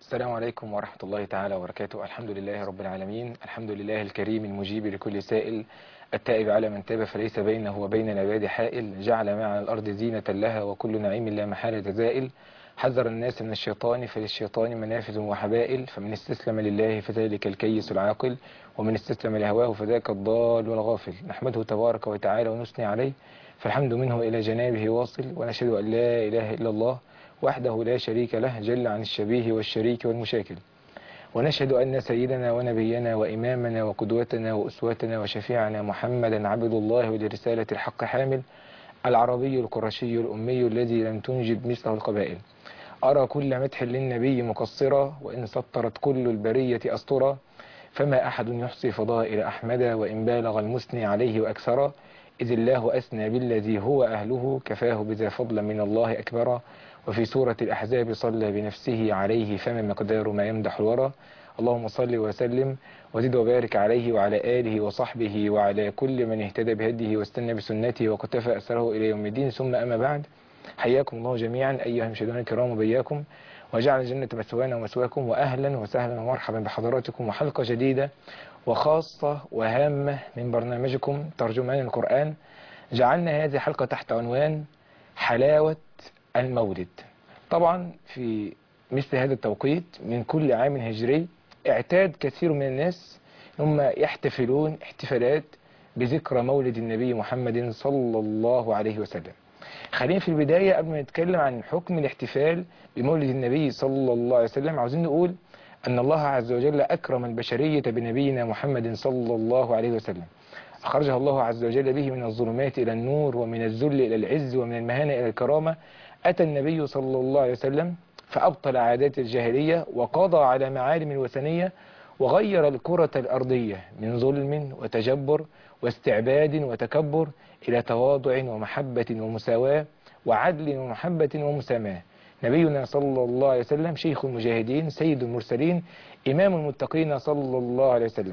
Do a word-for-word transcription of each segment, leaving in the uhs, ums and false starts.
السلام عليكم ورحمة الله تعالى وبركاته. الحمد لله رب العالمين، الحمد لله الكريم المجيب لكل سائل، التائب على من تاب فليس بينه وبين العباد حائل، جعل ما على الأرض زينة لها وكل نعيم لا محالة زائل، حذر الناس من الشيطان فللشيطان منافذ وحبائل، فمن استسلم لله فذلك الكيس العاقل، ومن استسلم لهواه فذاك الضال والغافل. نحمده تبارك وتعالى ونثني عليه، فالحمد منه إلى جنابه واصل، ونشهد أن لا إله إلا الله وحده لا شريك له جل عن الشبيه والشريك والمشاكل، ونشهد أن سيدنا ونبينا وإمامنا وقدوتنا وأسوتنا وشفيعنا محمدا عبد الله ولرسالة الحق حامل، العربي القرشي الأمي الذي لم تنجب مثله القبائل. أرى كل مدح للنبي مقصرا، وإن سطرت كل البرية أسطرا، فما أحد يحصي فضائل أحمد وإن بالغ المثني عليه وأكثرا، إذ الله أثنى بالذي هو أهله كفاه بذا فضلا من الله أكبرا. وفي سورة الأحزاب صلى بنفسه عليه فما مقدار ما يمدح الورى. اللهم صل وسلم وزد وبارك عليه وعلى آله وصحبه وعلى كل من اهتدى بهديه واستنى بسنته وقتفى أثره إلى يوم الدين، ثم أما بعد. حياكم الله جميعا أيها المشاهدون الكرام وبياكم، وجعل الجنة مثوانا ومثواكم، وأهلا وسهلا ومرحبا بحضراتكم وحلقة جديدة وخاصة وهامة من برنامجكم ترجمان القرآن. جعلنا هذه الحلقة تحت عنوان حلاوة المولد. طبعا في مثل هذا التوقيت من كل عام هجري اعتاد كثير من الناس هم يحتفلون احتفالات بذكرى مولد النبي محمد صلى الله عليه وسلم. خلينا في البداية قبل ما نتكلم عن حكم الاحتفال بمولد النبي صلى الله عليه وسلم عاوزين نقول أن الله عز وجل أكرم البشرية بنبينا محمد صلى الله عليه وسلم، أخرجها الله عز وجل به من الظلمات إلى النور، ومن الذل إلى العز، ومن المهانة إلى الكرامة. أتى النبي صلى الله عليه وسلم فأبطل عادات الجاهلية وقضى على معالم الوثنية، وغير الكرة الأرضية من ظلم وتجبر واستعباد وتكبر إلى تواضع ومحبة ومساواة وعدل ومحبة ومساماة. نبينا صلى الله عليه وسلم شيخ المجاهدين، سيد المرسلين، إمام المتقين صلى الله عليه وسلم.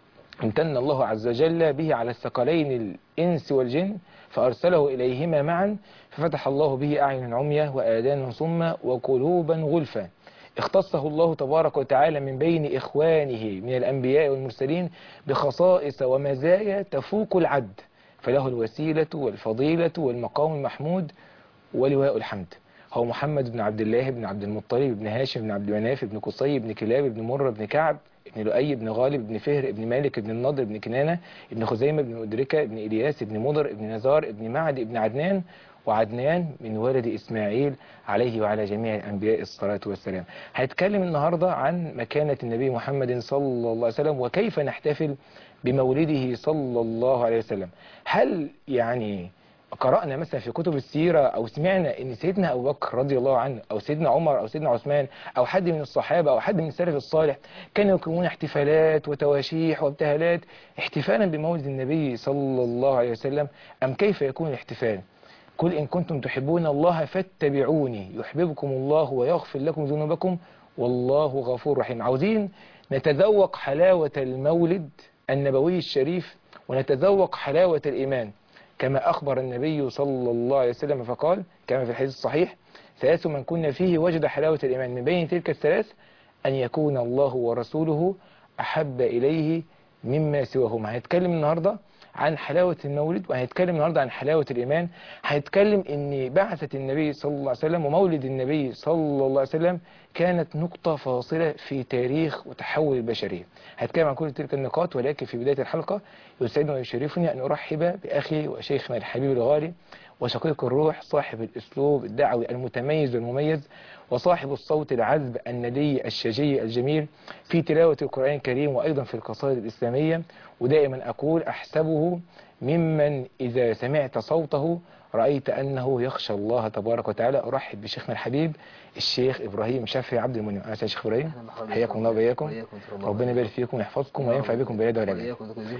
امتن الله عز وجل به على الثقلين الإنس والجن فأرسله إليهما معا، ففتح الله به أعين عمية وآذان صمة وقلوبا غلفا. اختصه الله تبارك وتعالى من بين إخوانه من الأنبياء والمرسلين بخصائص ومزايا تفوق العد، فله الوسيلة والفضيلة والمقام المحمود ولواء الحمد. هو محمد بن عبد الله بن عبد المطلب بن هاشم بن عبد مناف بن قصي بن كلاب بن مرة بن كعب بن لؤي بن غالب بن فهر بن مالك بن النضر بن كنانة بن خزيمة بن مدركة بن إلياس بن مضر بن نزار بن معد بن عدنان، وعدنان من ولد إسماعيل عليه وعلى جميع الأنبياء الصلاة والسلام. هنتكلم النهاردة عن مكانة النبي محمد صلى الله عليه وسلم وكيف نحتفل بمولده صلى الله عليه وسلم. هل يعني قرأنا مثلا في كتب السيرة أو سمعنا إن سيدنا أبو بكر رضي الله عنه أو سيدنا عمر أو سيدنا عثمان أو حد من الصحابة أو حد من السلف الصالح كانوا يقيمون احتفالات وتواشيح وابتهالات احتفالا بمولد النبي صلى الله عليه وسلم؟ أم كيف يكون الاحتفال؟ قل إن كنتم تحبون الله فاتبعوني يحببكم الله ويغفر لكم ذنوبكم والله غفور رحيم. عاوزين نتذوق حلاوة المولد النبوي الشريف ونتذوق حلاوة الإيمان، كما أخبر النبي صلى الله عليه وسلم فقال كما في الحديث الصحيح: ثلاث من كنا فيه وجد حلاوة الإيمان، من بين تلك الثلاث أن يكون الله ورسوله أحب إليه مما سواهما. هنتكلم النهاردة عن حلاوة المولد، وهنتكلم النهاردة عن حلاوة الإيمان. هنتكلم إن بعثة النبي صلى الله عليه وسلم ومولد النبي صلى الله عليه وسلم كانت نقطة فاصلة في تاريخ وتحول البشرية. هنتكلم عن كل تلك النقاط، ولكن في بداية الحلقة يسعدني ويشرفني أن أرحب بأخي وشيخنا الحبيب الغالي وشقيق الروح، صاحب الأسلوب الدعوي المتميز والمميز، وصاحب الصوت العذب الندي الشجي الجميل في تلاوة القرآن الكريم وأيضا في القصائد الإسلامية. ودائما أقول أحسبه ممن إذا سمعت صوته رأيت أنه يخشى الله تبارك وتعالى. أرحب بشيخنا الحبيب الشيخ إبراهيم شافعي عبد المنعم. أهلا يا شيخ إبراهيم، حياكم الله وبياكم، ربنا يبارك فيكم ويحفظكم وينفع بكم بلاد ولا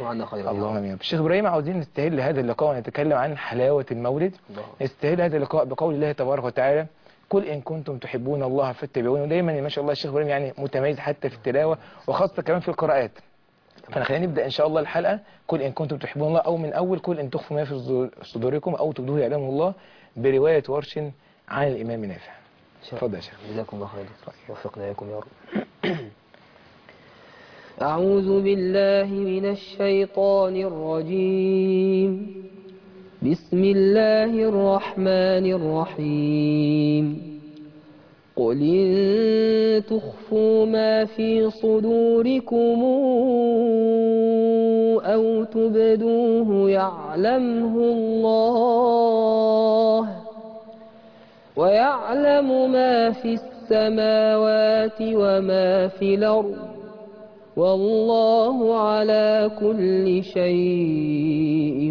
اللهم امين. الشيخ إبراهيم، عاوزين نستهل هذا اللقاء ونتكلم عن حلاوة المولد. نستهل هذا اللقاء بقول الله تبارك وتعالى: قل إن كنتم تحبون الله فاتبعوني. ودايما ما شاء الله الشيخ إبراهيم يعني متميز حتى في التلاوة وخاصة كمان في القراءات. فأنا خلينا نبدأ إن شاء الله الحلقة قل إن كنتم تحبون الله، أو من أول قل إن تخفوا ما في صدوركم أو تبدوه يعلمه الله، برواية ورش عن الإمام نافع. اتفضل يا شيخ. جزاكم الله خير. وفقنا إياكم يا رب. أعوذ بالله من الشيطان الرجيم. بسم الله الرحمن الرحيم. قل إن تخفوا ما في صدوركم أو تبدوه يعلمه الله ويعلم ما في السماوات وما في الأرض والله على كل شيء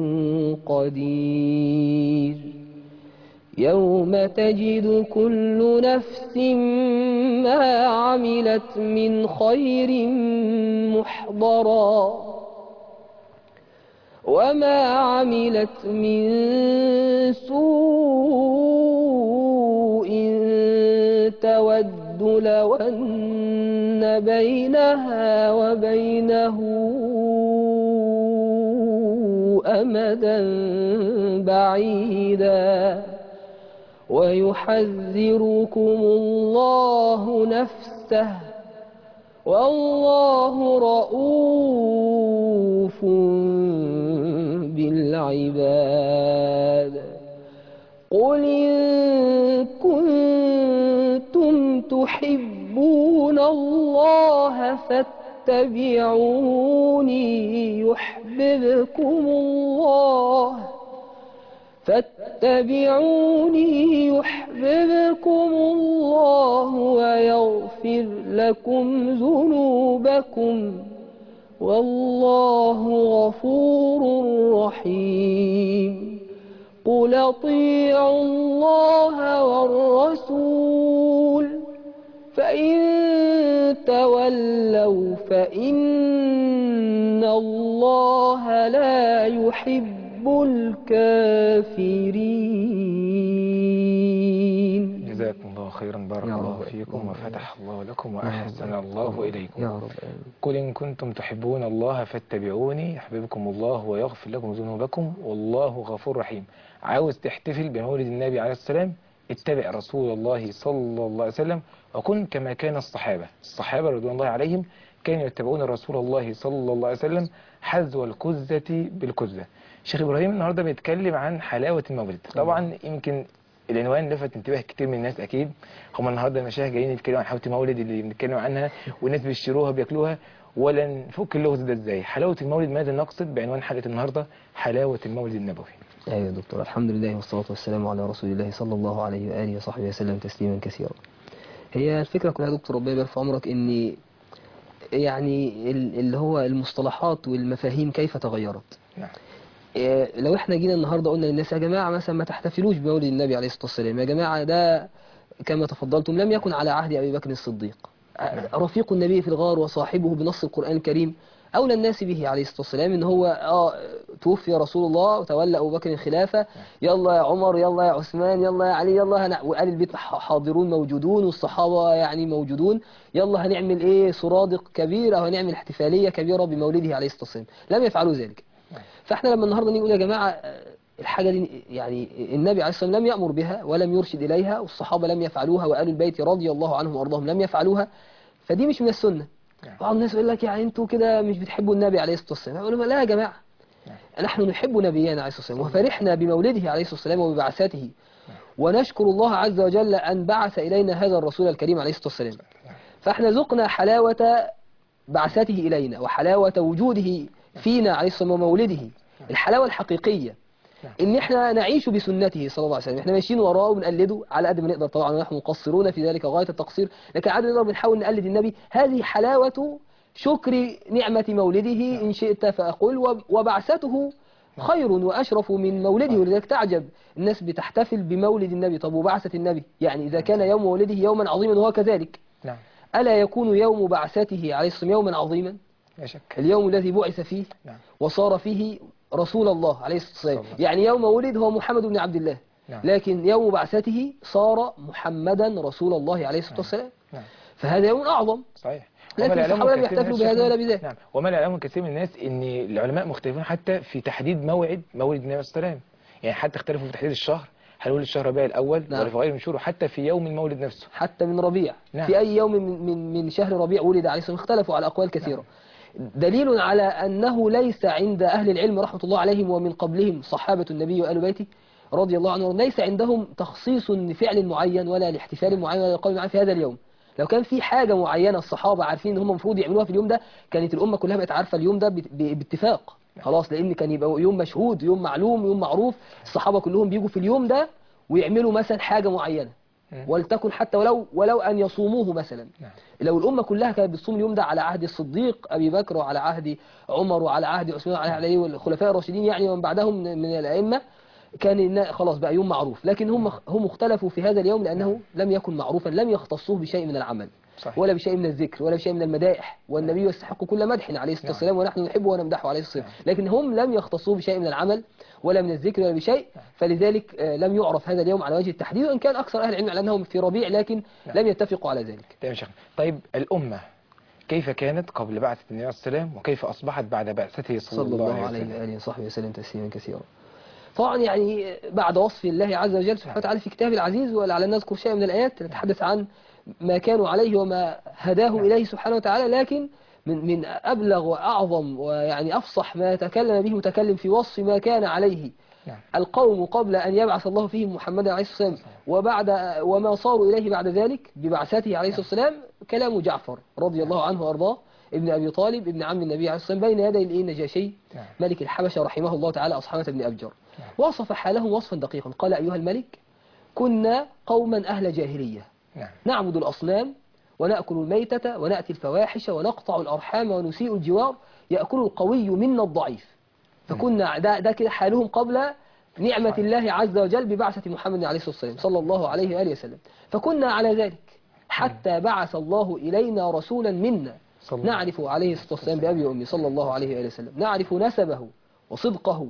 قدير. يوم تجد كل نفس ما عملت من خير محضرا وما عملت من سوء تود لو أن بينها وبينه أمدا بعيدا ويحذركم الله نفسه والله رؤوف بالعباد. قل إن كنتم تحبون الله فاتبعوني يحببكم الله فاتبعوني يحببكم الله ويغفر لكم ذنوبكم والله غفور رحيم. قل اطيعوا الله والرسول فإن تولوا فإن الله لا يحب الكافرين. جزاكم الله خيرا. بارك الله فيكم وفتح الله لكم وأحسن الله إليكم. يا رب. قل إن كنتم تحبون الله فاتبعوني يحببكم الله ويغفر لكم ذنوبكم والله غفور رحيم. عاوز تحتفل بمولد النبي عليه السلام؟ اتبع رسول الله صلى الله عليه وسلم وكن كما كان الصحابة. الصحابة رضوان الله عليهم كانوا يتبعون رسول الله صلى الله عليه وسلم حذو الكزة بالكزة. شيخ إبراهيم النهاردة بيتكلم عن حلاوة المولد. طبعا يمكن العنوان لفت انتباه كتير من الناس. أكيد هم النهاردة المشايخ جايين يتكلموا عن حلاوة المولد اللي بنتكلم عنها والناس بيشتروها بياكلوها، ولا نفك اللغز ده ازاي؟ حلاوة المولد ماذا نقصد بعنوان حلقة النهاردة؟ حلاوة المولد النبوي. أيوة يا دكتور. الحمد لله والصلاة والسلام على رسول الله صلى الله عليه وآله وصحبه وسلم تسليما كثيرا. هي الفكرة كلها يا دكتور ربنا يبارك في عمرك ان يعني اللي هو المصطلحات والمفاهيم كيف تغيرت. نعم. لو احنا جينا النهاردة قلنا للناس يا جماعة مثلا ما تحتفلوش بمولد النبي عليه الصلاة والسلام، يا جماعة ده كما تفضلتم لم يكن على عهد أبي بكر الصديق، رفيق النبي في الغار وصاحبه بنص القرآن الكريم أولى الناس به عليه الصلاة والسلام، إن هو آه توفي رسول الله وتولى أبو بكر الخلافة، يلا يا عمر يلا يا عثمان يلا يا علي يلا هن... وآل البيت حاضرون موجودون والصحابة يعني موجودون، يلا هنعمل إيه سرادق كبيرة وهنعمل احتفالية كبيرة بمولده عليه الصلاة والسلام. لم يفعلوا ذلك. فإحنا لما النهاردة نقول يا جماعة الحاجة دي يعني النبي عليه الصلاة والسلام لم يأمر بها ولم يرشد إليها والصحابة لم يفعلوها وآل البيت رضي الله عنهم وأرضاهم لم يفعلوها، فدي مش من السنة. بعض الناس يقول لك يعني انتوا كده مش بتحبوا النبي عليه الصلاة والسلام. أقول لهم لا يا جماعة، نحن نحب نبينا عليه الصلاة والسلام وفرحنا بمولده عليه الصلاة والسلام وببعثته، ونشكر الله عز وجل أن بعث إلينا هذا الرسول الكريم عليه الصلاة والسلام. فاحنا ذقنا حلاوة بعثته إلينا وحلاوة وجوده فينا عليه الصلاة والسلام ومولده، الحلاوة الحقيقية ان احنا نعيش بسنته صلى الله عليه وسلم، احنا ماشيين وراه وبنقلده على قد ما نقدر طبعا، ونحن مقصرون في ذلك غاية التقصير، لكن على قد ما نقدر بنحاول نقلد النبي. هذه حلاوة شكر نعمة مولده إن شئت فأقول، وبعثته خير وأشرف من مولده، ولذلك تعجب الناس بتحتفل بمولد النبي. طب وبعثة النبي؟ يعني إذا كان يوم مولده يوما عظيما وهو كذلك، نعم، ألا يكون يوم بعثته عليه الصلاة يوما عظيما؟ لا شك. اليوم الذي بعث فيه نعم. وصار وصار فيه رسول الله عليه الصلاة والسلام، يعني يوم ولد هو محمد بن عبد الله، نعم. لكن يوم بعثته صار محمدا رسول الله عليه الصلاة والسلام. نعم. فهذا يوم أعظم. صحيح. لكن الصحابة لم يحتفلوا بهذا ولا بذاك. نعم. وما لا يعلمه كثير من الناس ان العلماء مختلفون حتى في تحديد موعد مولد النبي صلى الله عليه وسلم، يعني حتى اختلفوا في تحديد الشهر، هل ولد شهر ربيع الأول نعم. ولا في غير من شهور، حتى في يوم المولد نفسه. حتى من ربيع. نعم. في أي يوم من من من شهر ربيع ولد عليه الصلاة والسلام، اختلفوا على أقوال كثيرة. دليل على أنه ليس عند أهل العلم رحمة الله عليهم ومن قبلهم صحابة النبي وآل بيته رضي الله عنهم، ليس عندهم تخصيص لفعل معين ولا لاحتفال معين ولا لقول معين في هذا اليوم. لو كان في حاجة معينة الصحابة عارفين ان هم المفروض يعملوها في اليوم ده، كانت الأمة كلها بقت عارفة اليوم ده بت- ب- باتفاق خلاص، لأن كان يبقى يوم مشهود، يوم معلوم، يوم معروف. الصحابة كلهم بيجوا في اليوم ده ويعملوا مثلا حاجة معينة، ولتكن حتى ولو ولو أن يصوموه مثلا. نعم. لو الأمة كلها كانت بتصوم اليوم ده على عهد الصديق أبي بكر وعلى عهد عمر وعلى عهد عثمان وعلى علي والخلفاء الراشدين يعني ومن بعدهم من من الأئمة، كان النا- خلاص بقى يوم معروف. لكن هم هم اختلفوا في هذا اليوم لأنه لم يكن معروفا، لم يختصوه بشيء من العمل صحيح. ولا بشيء من الذكر ولا بشيء من المدائح، والنبي يستحق كل مدح عليه الصلاة والسلام ونحن نحبه ونمدحه عليه الصلاة والسلام، لكن هم لم يختصوه بشيء من العمل ولا من الذكر ولا بشيء، فلذلك آه، لم يعرف هذا اليوم على وجه التحديد، وإن كان أكثر أهل العلم على أنهم في ربيع لكن لم يتفقوا على ذلك. تمام يا شيخ. طيب الأمة كيف كانت قبل بعثة النبي عليه الصلاة والسلام وكيف أصبحت بعد بعثته صلى, صلى الله عليه وسلم؟ وآله وصحبه وسلم تسليما كثيرا. طبعا يعني بعد وصف الله عز وجل سبحانه وتعالى في كتابه العزيز، ولعلنا نذكر شيء من الآيات نتحدث عن ما كانوا عليه وما هداه إليه سبحانه وتعالى، لكن من من أبلغ وأعظم ويعني أفصح ما تكلم به متكلم في وصف ما كان عليه نعم. القوم قبل أن يبعث الله فيهم محمدا عليه الصلاة والسلام وبعد وما صاروا إليه بعد ذلك ببعثته عليه الصلاة والسلام، كلام جعفر رضي الله عنه وأرضاه ابن أبي طالب ابن عم النبي عليه الصلاة والسلام بين يدي الإيه النجاشي نعم. ملك الحبشة رحمه الله تعالى أصحابة بن أبجر. نعم. وصف حالهم وصفا دقيقا، قال أيها الملك كنا قوما أهل جاهلية نعم. نعبد الأصنام ونأكل الميتة ونأتي الفواحش ونقطع الأرحام ونسيء الجوار يأكل القوي منا الضعيف. فكنا ده, ده كده حالهم قبل نعمة الله عز وجل ببعثة محمد عليه الصلاة والسلام صلى الله عليه وآله وسلم. فكنا على ذلك حتى بعث الله إلينا رسولا منا نعرف عليه الصلاة والسلام بأبي وأمي صلى الله عليه وآله وسلم، نعرف نسبه وصدقه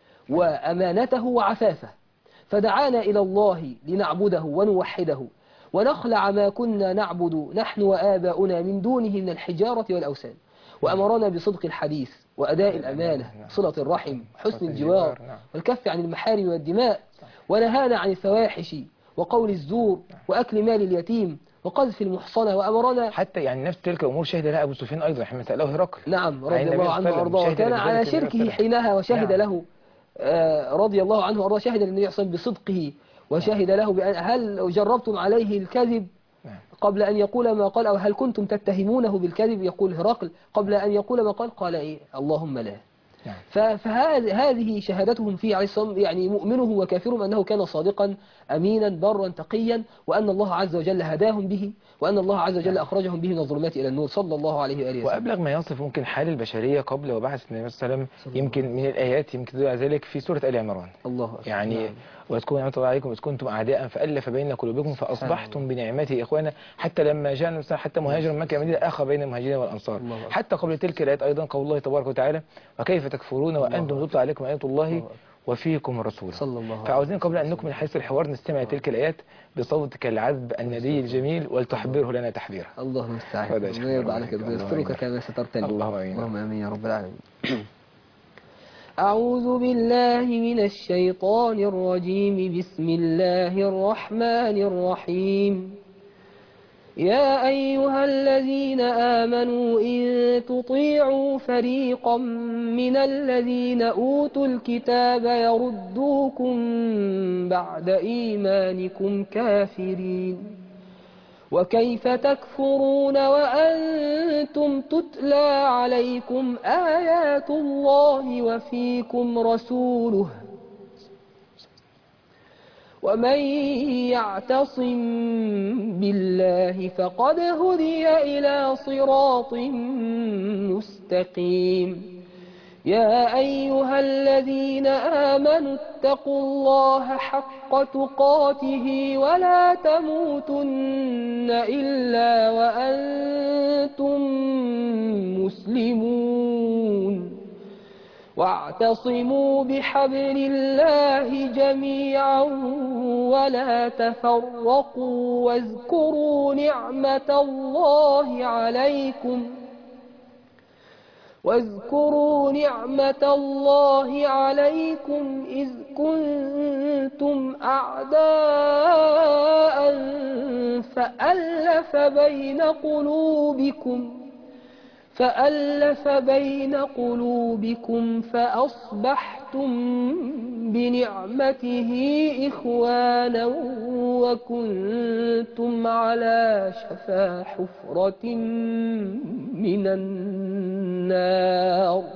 وأمانته وعفافه، فدعانا إلى الله لنعبده ونوحده ونخلع ما كنا نعبد نحن وآباؤنا من دونه من الحجارة والأوثان، وأمرنا بصدق الحديث وأداء الأمانة صلة الرحم حسن الجوار والكف عن المحارم والدماء، ونهانا عن الفواحش وقول الزور وأكل مال اليتيم وقذف المحصنة، وأمرنا حتى يعني نفس تلك الأمور شهد لها أبو سفيان أيضا حين سأله هرقل. نعم عن رضي النبي الله صلى عنه عليه وسلم، وأرضاه، شهد وكان لذلك على النبي صلى الله شركه عليه وسلم. حينها وشهد نعم. له آه، رضي الله عنه وأرضاه، شهد للنبي صلى الله عليه وسلم بصدقه وشهد له بأن هل جربتم عليه الكذب نعم. قبل أن يقول ما قال، أو هل كنتم تتهمونه بالكذب يقول هرقل قبل أن يقول ما قال، قال إيه اللهم لا. نعم. فهذه هذه شهادتهم فيه عليه الصلاة والسلام، يعني مؤمنه وكافرهم أنه كان صادقا أمينا برا تقيا، وأن الله عز وجل هداهم به، وأن الله عز وجل أخرجهم به من الظلمات إلى النور صلى الله عليه وآله وسلم. وأبلغ ما يصف ممكن حال البشرية قبل وبعث النبي صلى الله عليه وسلم يمكن من الآيات يمكن تدل على ذلك في سورة آل عمران. الله أكبر. يعني نعم. واذكروا نعمة الله عليكم إذ كنتم أعداء فألف بين قلوبكم فأصبحتم بنعمته إخوانا، حتى لما جاء النبي حتى مهاجر من مكة المدينة أخى بين المهاجرين والأنصار. الله حتى قبل تلك الآيات أيضا قول الله تبارك وتعالى وكيف تكفرون وأنتم تتلى عليكم آيات الله وفيكم الرسول. صلى الله عليه فعاوزين قبل أن نكمل حديث الحوار نستمع تلك الآيات بصوتك العذب النبي الجميل ولتحبره لنا تحبيرا. الله المستعان. هذا يا شيخ. الله يرضى عليك الله ويسترك يعينك. كما سترتني. اللهم آمين. اللهم آمين يا رب العالمين. أعوذ بالله من الشيطان الرجيم. بسم الله الرحمن الرحيم. يا أيها الذين آمنوا إن تطيعوا فريقا من الذين أوتوا الكتاب يردوكم بعد إيمانكم كافرين، وكيف تكفرون وأنتم تتلى عليكم آيات الله وفيكم رسوله، ومن يعتصم بالله فقد هدي إلى صراط مستقيم. يا أيها الذين آمنوا اتقوا الله حق تقاته ولا تموتن إلا وأنتم مسلمون، واعتصموا بحبل الله جميعا ولا تفرقوا، واذكروا نعمة الله عليكم واذكروا نعمة الله عليكم إذ كنتم أعداء فألف بين قلوبكم فألف بين قلوبكم فأصبحتم بنعمته إخوانا وكنتم على شفا حفرة من النار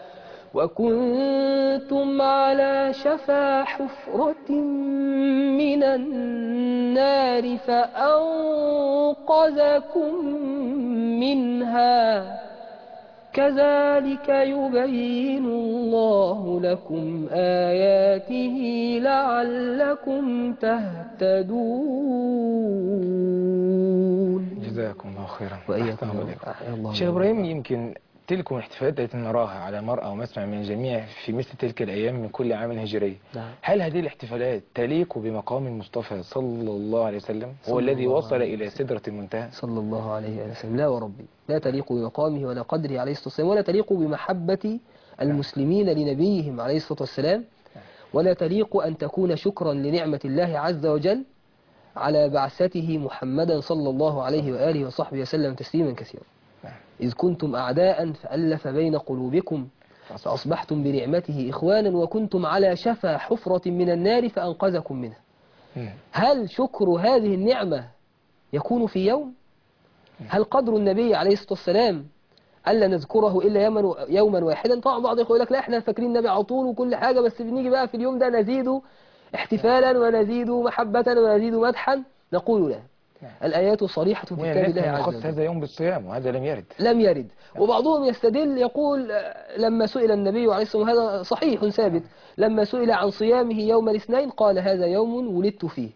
وكنتم على شفا حفرة من النار فأنقذكم منها كذلك يبين الله لكم آياته لعلكم تهتدون. جزاكم الله خيرا. وإياكم الله. شيخ إبراهيم، يمكن تلك الاحتفالات التي نراها على مرأى ومسمع من الجميع في مثل تلك الأيام من كل عام هجري، نعم. هل هذه الاحتفالات تليق بمقام المصطفى صلى الله عليه وسلم هو الذي وصل إلى سدرة المنتهى صلى الله عليه وسلم؟ لا وربي، لا تليق بمقامه ولا قدره عليه الصلاة والسلام، ولا تليق بمحبة المسلمين لنبيهم عليه الصلاة والسلام، ولا تليق أن تكون شكرا لنعمة الله عز وجل على بعثته محمدا صلى الله عليه وآله وصحبه وسلم تسليما كثيرا. إذ كنتم أعداء فألف بين قلوبكم فأصبحتم بنعمته إخوانا وكنتم على شفا حفرة من النار فأنقذكم منها. هل شكر هذه النعمة يكون في يوم؟ هل قدر النبي عليه الصلاة والسلام ألا نذكره إلا يوما يوما واحدا؟ طبعا بعض يقول لك لا احنا فاكرين النبي على طول وكل حاجة، بس بنيجي بقى في اليوم ده نزيد احتفالا ونزيد محبة ونزيد مدحا. نقول لا، الآيات صريحة في كتاب الله عز وجل. هذا يوم بالصيام وهذا لم يرد لم يرد. وبعضهم يستدل يقول لما سئل النبي عليه الصلاة والسلام، هذا صحيح ثابت، لما سئل عن صيامه يوم الاثنين قال هذا يوم ولدت فيه.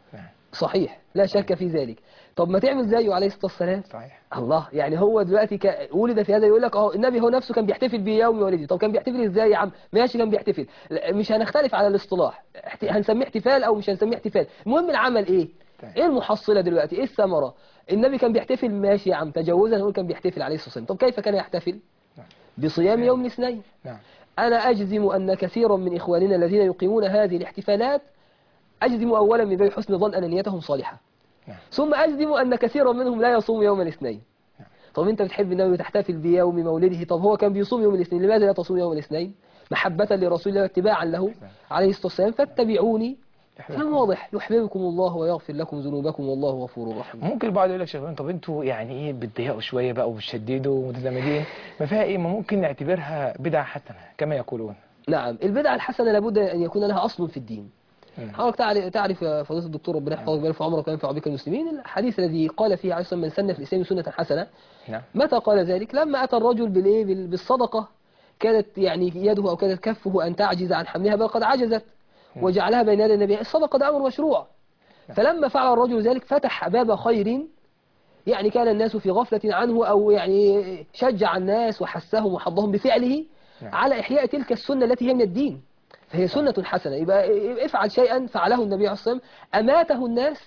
صحيح لا شك في ذلك. طب ما تعمل زيه عليه الصلاة والسلام؟ صحيح. الله، يعني هو دلوقتي ك... ولد في هذا، يقول لك اه النبي هو نفسه كان بيحتفل بيوم ولده. طب كان بيحتفل ازاي يا عم؟ ماشي كان بيحتفل، مش هنختلف على الاصطلاح، هنسميه احتفال او مش هنسميه احتفال، المهم العمل ايه؟ ايه المحصلة دلوقتي؟ ايه الثمرة؟ النبي كان بيحتفل ماشي يا عم، تجوزا نقول كان بيحتفل عليه الصلاة والسلام. طب كيف كان يحتفل؟ بصيام يوم الاثنين. انا اجزم ان كثيرا من اخواننا الذين يقيمون هذه الاحتفالات، اجزم اولا من باب حسن ظن ان نيتهم صالحة، ثم أجزم أن كثيرا منهم لا يصوم يوم الاثنين. طب أنت بتحب النبي وتحتفل بيوم مولده، طب هو كان بيصوم يوم الاثنين، لماذا لا تصوم يوم الاثنين؟ محبة لرسول الله واتباعا له عليه الصلاة والسلام. فاتبعوني، كلام واضح، يحببكم الله ويغفر لكم ذنوبكم والله غفور رحيم. ممكن البعض يقول لك شيخ طب انتوا يعني ايه بتضيقوا شويه بقى وبتشددوا ومتزمدين، ما فيها ايه؟ ما ممكن نعتبرها بدعه حسنه كما يقولون. نعم، البدعه الحسنه لابد ان يكون لها اصل في الدين. حضرتك تعرف فضيلة الدكتور ربنا يحفظك ويبارك في عمرك وينفع بك المسلمين، الحديث الذي قال فيه عليه الصلاة والسلام من سن في الإسلام سنة حسنة. نعم. متى قال ذلك؟ لما أتى الرجل بالإيه بالصدقة، كانت يعني يده أو كانت كفه أن تعجز عن حملها بل قد عجزت، وجعلها بين يدي النبي. الصدقة ده أمر مشروع. فلما فعل الرجل ذلك فتح باب خير، يعني كان الناس في غفلة عنه، أو يعني شجع الناس وحثهم وحضهم بفعله على إحياء تلك السنة التي هي من الدين، فهي سنة حسنة. يبقى افعل شيئا فعله النبي عليه الصلاة والسلام، أماته الناس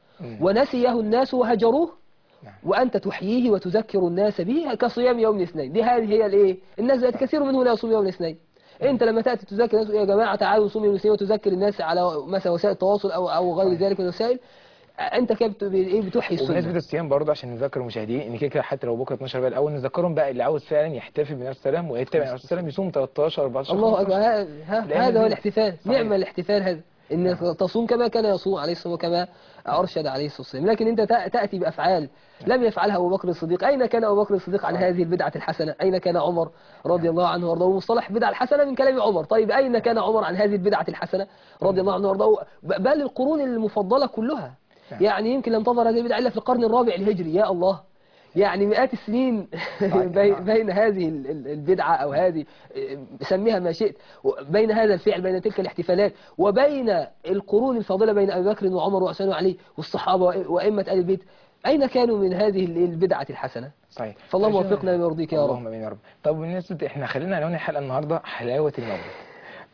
ونسيه الناس وهجروه، وأنت تحييه وتذكر الناس به كصيام يوم الاثنين. دي هذه هي الايه؟ الناس كثير منهم لا يصوم يوم الاثنين. انت لما تأتي تذكر الناس يا جماعة تعالوا نصوم يوم الاثنين، وتذكر الناس على مثلا وسائل التواصل أو أو غير ذلك من الوسائل، انت كده بتوحي السنه. وبالنسبه للصيام برضه عشان نذكر المشاهدين ان كده كده حتى لو بكره اتناشر بقى الاول نذكرهم بقى اللي عاوز فعلا يحتفل بنفس السلام ويتبع نفس السلام يصوم تلتاشر اربعتاشر. الله اكبر، هذا هو الاحتفال. نعم الاحتفال هذا، ان تصوم كما كان يصوم عليه الصلاه وكما ارشد عليه الصلاه والسلام. لكن انت تاتي بافعال لم يفعلها ابو بكر الصديق. اين كان ابو بكر الصديق عن هذه البدعه الحسنه؟ اين كان عمر رضي الله عنه وارضاه؟ مصطلح بدعه الحسنه من كلام عمر. طيب اين كان عمر عن هذه البدعه الحسنه رضي الله عنه وارضاه؟ بل القرون المفضله كلها، يعني يمكن لم تظهر هذه البدعة إلا في القرن الرابع الهجري. يا الله، يعني مئات السنين بين هذه البدعة أو هذه سميها ما شئت، بين هذا الفعل، بين تلك الاحتفالات، وبين القرون الفاضلة بين أبي بكر وعمر وعثمان وعلي والصحابة وأئمة آل البيت. أين كانوا من هذه البدعة الحسنة؟ صحيح. فالله وفقنا ويرضيك يا رب. اللهم امين يا رب. طب بالنسبة احنا خلينا عنوان الحلقة النهاردة حلاوة المولد.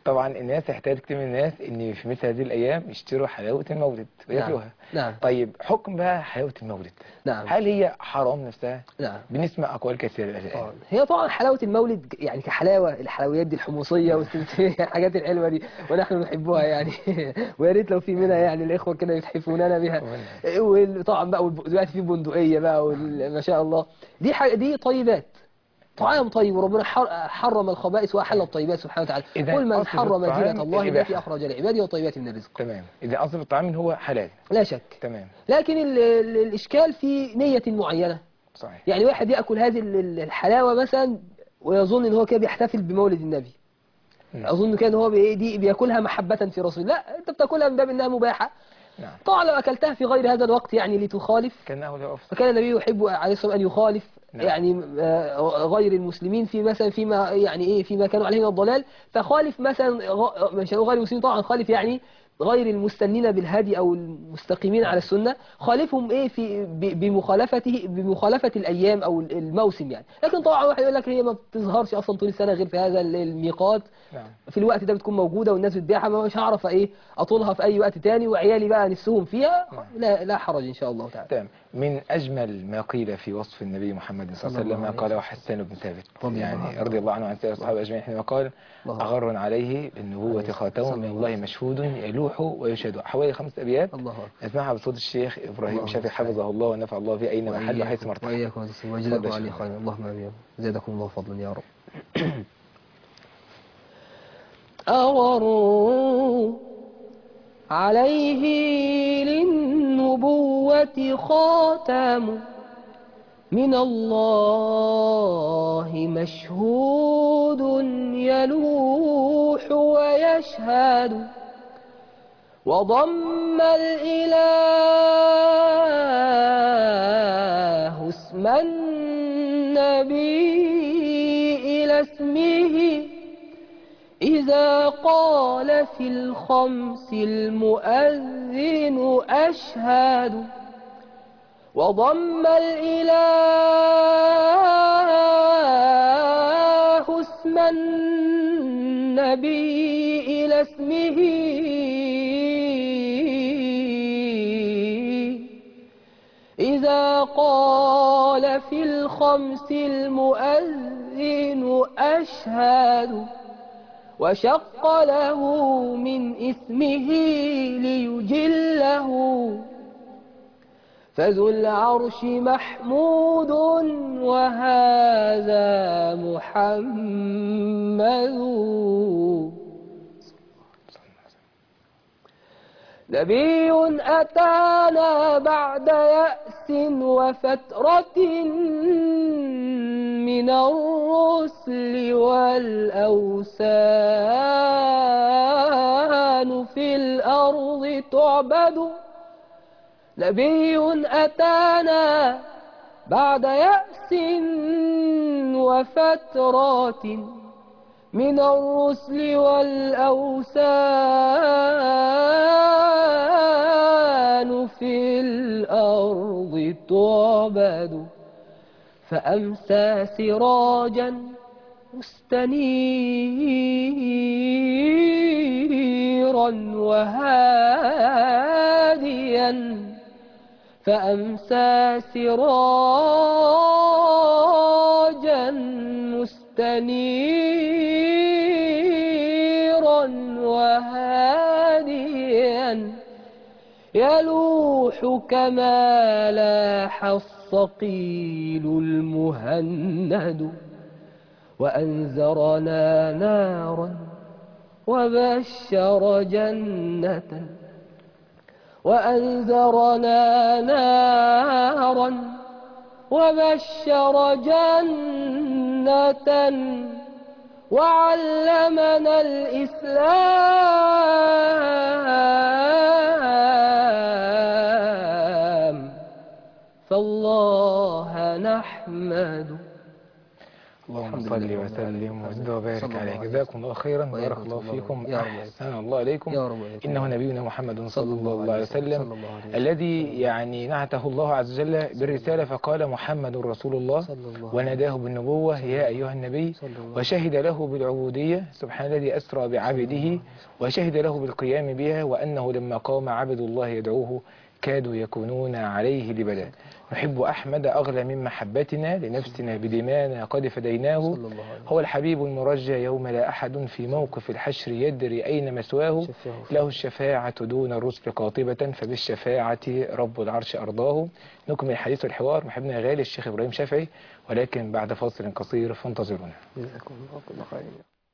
طبعا الناس احتاج كتير من الناس ان في مثل هذه الايام يشتروا حلاوه المولد وياكلوها. نعم. طيب حكم بقى حلاوه المولد، نعم. هل هي حرام نفسها؟ نعم. بنسمع اقوال كثيره الان. طبعا هي طبعا حلاوة المولد يعني كحلاوة، الحلويات دي الحمصية والسمسمية الحاجات الحلوة دي ونحن نحبها يعني ويا ريت لو في منها يعني الإخوة كده يتحفوننا بها. وطبعا بقى دلوقتي في بندقية بقى ما شاء الله، دي حاجة دي طيبات، طعام طيب، وربنا حرم الخبائث وأحل الطيبات سبحانه وتعالى. قل من حرم زينة الله التي أخرج لعباده وطيبات من الرزق. تمام، إذا أصل الطعام هو حلال لا شك. تمام. لكن ال ال الإشكال في نية معينة. صحيح. يعني واحد يأكل هذه الحلاوة مثلا ويظن ان هو كده بيحتفل بمولد النبي، م. اظن كده ان هو دي بياكلها محبة في رسول، لا انت بتاكلها من باب انها مباحة. نعم. طبعا لو اكلتها في غير هذا الوقت يعني لتخالف، كانه لا أفضل. فكان النبي يحب عليه الصلاة والسلام ان يخالف. نعم. يعني غير المسلمين في مثلا فيما يعني ايه فيما كانوا عليه من الضلال، فخالف مثلا مش غير المسلمين طبعا، خالف يعني غير المستنين بالهدي او المستقيمين على السنة، خالفهم ايه في بمخالفته بمخالفة الايام او الموسم يعني. لكن طبعا واحد يقول لك هي ما بتظهرش اصلا طول السنة غير في هذا الميقات. نعم. في الوقت ده بتكون موجودة والناس بتبيعها، ما مش هعرف ايه اطولها في اي وقت تاني وعيالي بقى نفسهم فيها. نعم. لا لا حرج ان شاء الله تعالى. تمام. من اجمل ما قيل في وصف النبي محمد صلى الله عليه وسلم ما قاله حسان بن ثابت يعني رضي الله عنه عن سائر الصحابة اجمعين حينما قال أغر عليه بالنبوة خاتم من الله مشهود يلوح ويشهد، حوالي خمس أبيات اسمعها بصوت الشيخ إبراهيم شافعي حفظه الله ونفع الله في أين محل وحيث مرتاح. وإياكم وجزاكم عليه خيرا، اللهم آمين، زادكم الله فضلا يا رب. أغر عليه للنبوة خاتم من الله مشهود يلوح ويشهد، وضم الإله اسم النبي إلى اسمه إذا قال في الخمس المؤذن أشهد، وضم الإله اسم النبي إلى اسمه إذا قال في الخمس المؤذن أشهد، وشق له من اسمه ليجله، فذو العرش محمود وهذا محمد، نبي أتانا بعد يأس وفترة من الرسل والأوثان في الأرض تعبد، نبي أتانا بعد يأس وفترات من الرسل والأوثان في الأرض تعبد، فأمسى سراجا مستنيرا وهاديا، فأمسى سراجا مستنيرا وهاديا، يلوح كما لاح الصقيل المهند، وأنذرنا نارا وبشر جنة، وأنذرنا نارا وبشر جنة، وعلمنا الإسلام فالله نحمد. اللهم الحمد صل لله رب وسلم العالمين. وزد صلى وبارك الله عليه. عليه جزاكم الله خيرا، وإياكم بارك الله الله فيكم، يا رب. أحسن الله عليكم. يا رب وإياكم. إنه نبينا محمد صلى صلى الله الله عليه وسلم صلى الله عليه وسلم. الذي يعني نعته الله عز وجل بالرسالة فقال محمد رسول الله صلى الله عليه وناداه بالنبوة يا أيها النبي، صلى الله وشهد له بالعبودية سبحان الذي أسرى بعبده، وشهد له بالقيام بها، وأنه لما قام عبد الله يدعوه كادوا يكونون عليه لبدا. نحب أحمد أغلى من محبتنا لنفسنا بدمانا قد فديناه، صلى الله عليه هو الحبيب المرجى يوم لا أحد في موقف الحشر يدري أين مسواه، شفيعه. له الشفاعة دون الرسل قاطبة فبالشفاعة رب العرش أرضاه. نكمل الحديث والحوار محبنا غالي الشيخ إبراهيم شافعي، ولكن بعد فاصل قصير فانتظرونا. جزاكم الله كل خير.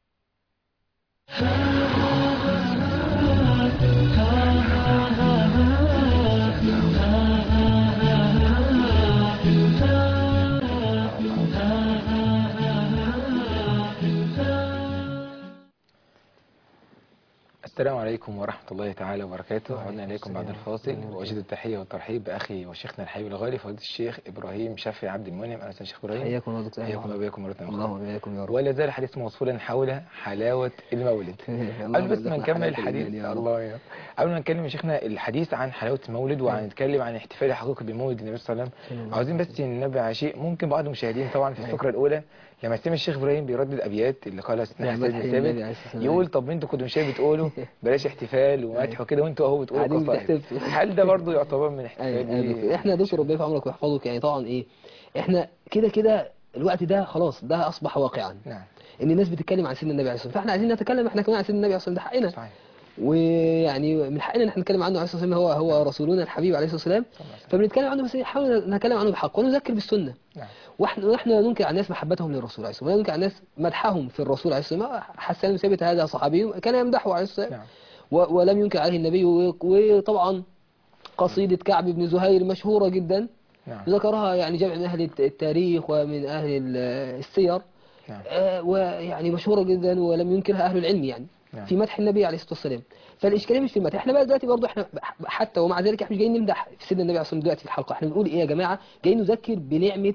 السلام عليكم ورحمة الله تعالى وبركاته. وعليكم عدنا إليكم بعد السلام الفاصل، ورحمة الله وأجد التحية والترحيب بأخي وشيخنا الحبيب الغالي فضيلة الشيخ إبراهيم شافعي عبد المنعم. أهلا شيخ إبراهيم. حياكم الله دكتور. حياكم وبياكم مرة أخرى. اللهم وبياكم يا رب. ولا زال الحديث موصولا حول حلاوة المولد. قبل بس ما نكمل الحديث الله يا قبل ما نتكلم يا شيخنا الحديث عن حلاوة المولد وهنتكلم عن احتفال حقيقي بمولد النبي صلى الله عليه وسلم، عاوزين بس ننبه على شيء. ممكن بعض المشاهدين طبعا في الفقرة الأولى لما سمع الشيخ إبراهيم بيردد أبيات اللي قالها سيدنا حسين بن ثابت يقول طب انتوا كنتوا مش بتقولوا بلاش احتفال ومدح وكده وانتوا اهو بتقولوا قصائد، هل ده برضه يعتبر من احتفال؟ احنا دكتور ربنا في عمرك ويحفظك، يعني طبعا ايه احنا كده كده الوقت ده خلاص ده اصبح واقعا. نعم. ان الناس بتتكلم عن سيدنا النبي عليه الصلاه والسلام، فاحنا عايزين نتكلم احنا كمان عن سيدنا النبي عليه الصلاه والسلام، ده حقنا. صحيح. ويعني من حقنا ان احنا نتكلم عنه عليه الصلاه والسلام، هو هو رسولنا الحبيب عليه الصلاه والسلام، فبنتكلم عنه بس نحاول نتكلم عنه بحق ونذكر بالسنه. نعم. واحنا واحنا ننكر على الناس محبتهم للرسول عليه الصلاه والسلام، وننكر على الناس مدحهم في الرسول عليه الصلاه والسلام. حسان بن ثابت هذا صحابي كان يمدحه عليه الصلاه والسلام. نعم. ولم ينكر عليه النبي. وطبعا قصيده كعب بن زهير مشهوره جدا. نعم. ذكرها يعني جمع من اهل التاريخ ومن اهل السير. نعم. آه ويعني مشهوره جدا ولم ينكرها اهل العلم يعني. نعم. في مدح النبي عليه الصلاه والسلام. فالاشكاليه مش في المدح، احنا بقى دلوقتي برضه احنا حتى ومع ذلك احنا مش جايين نمدح في سيدنا النبي عليه الصلاه والسلام دلوقتي في الحلقه، احنا بنقول ايه يا جماعه؟ جايين نذكر بنعمه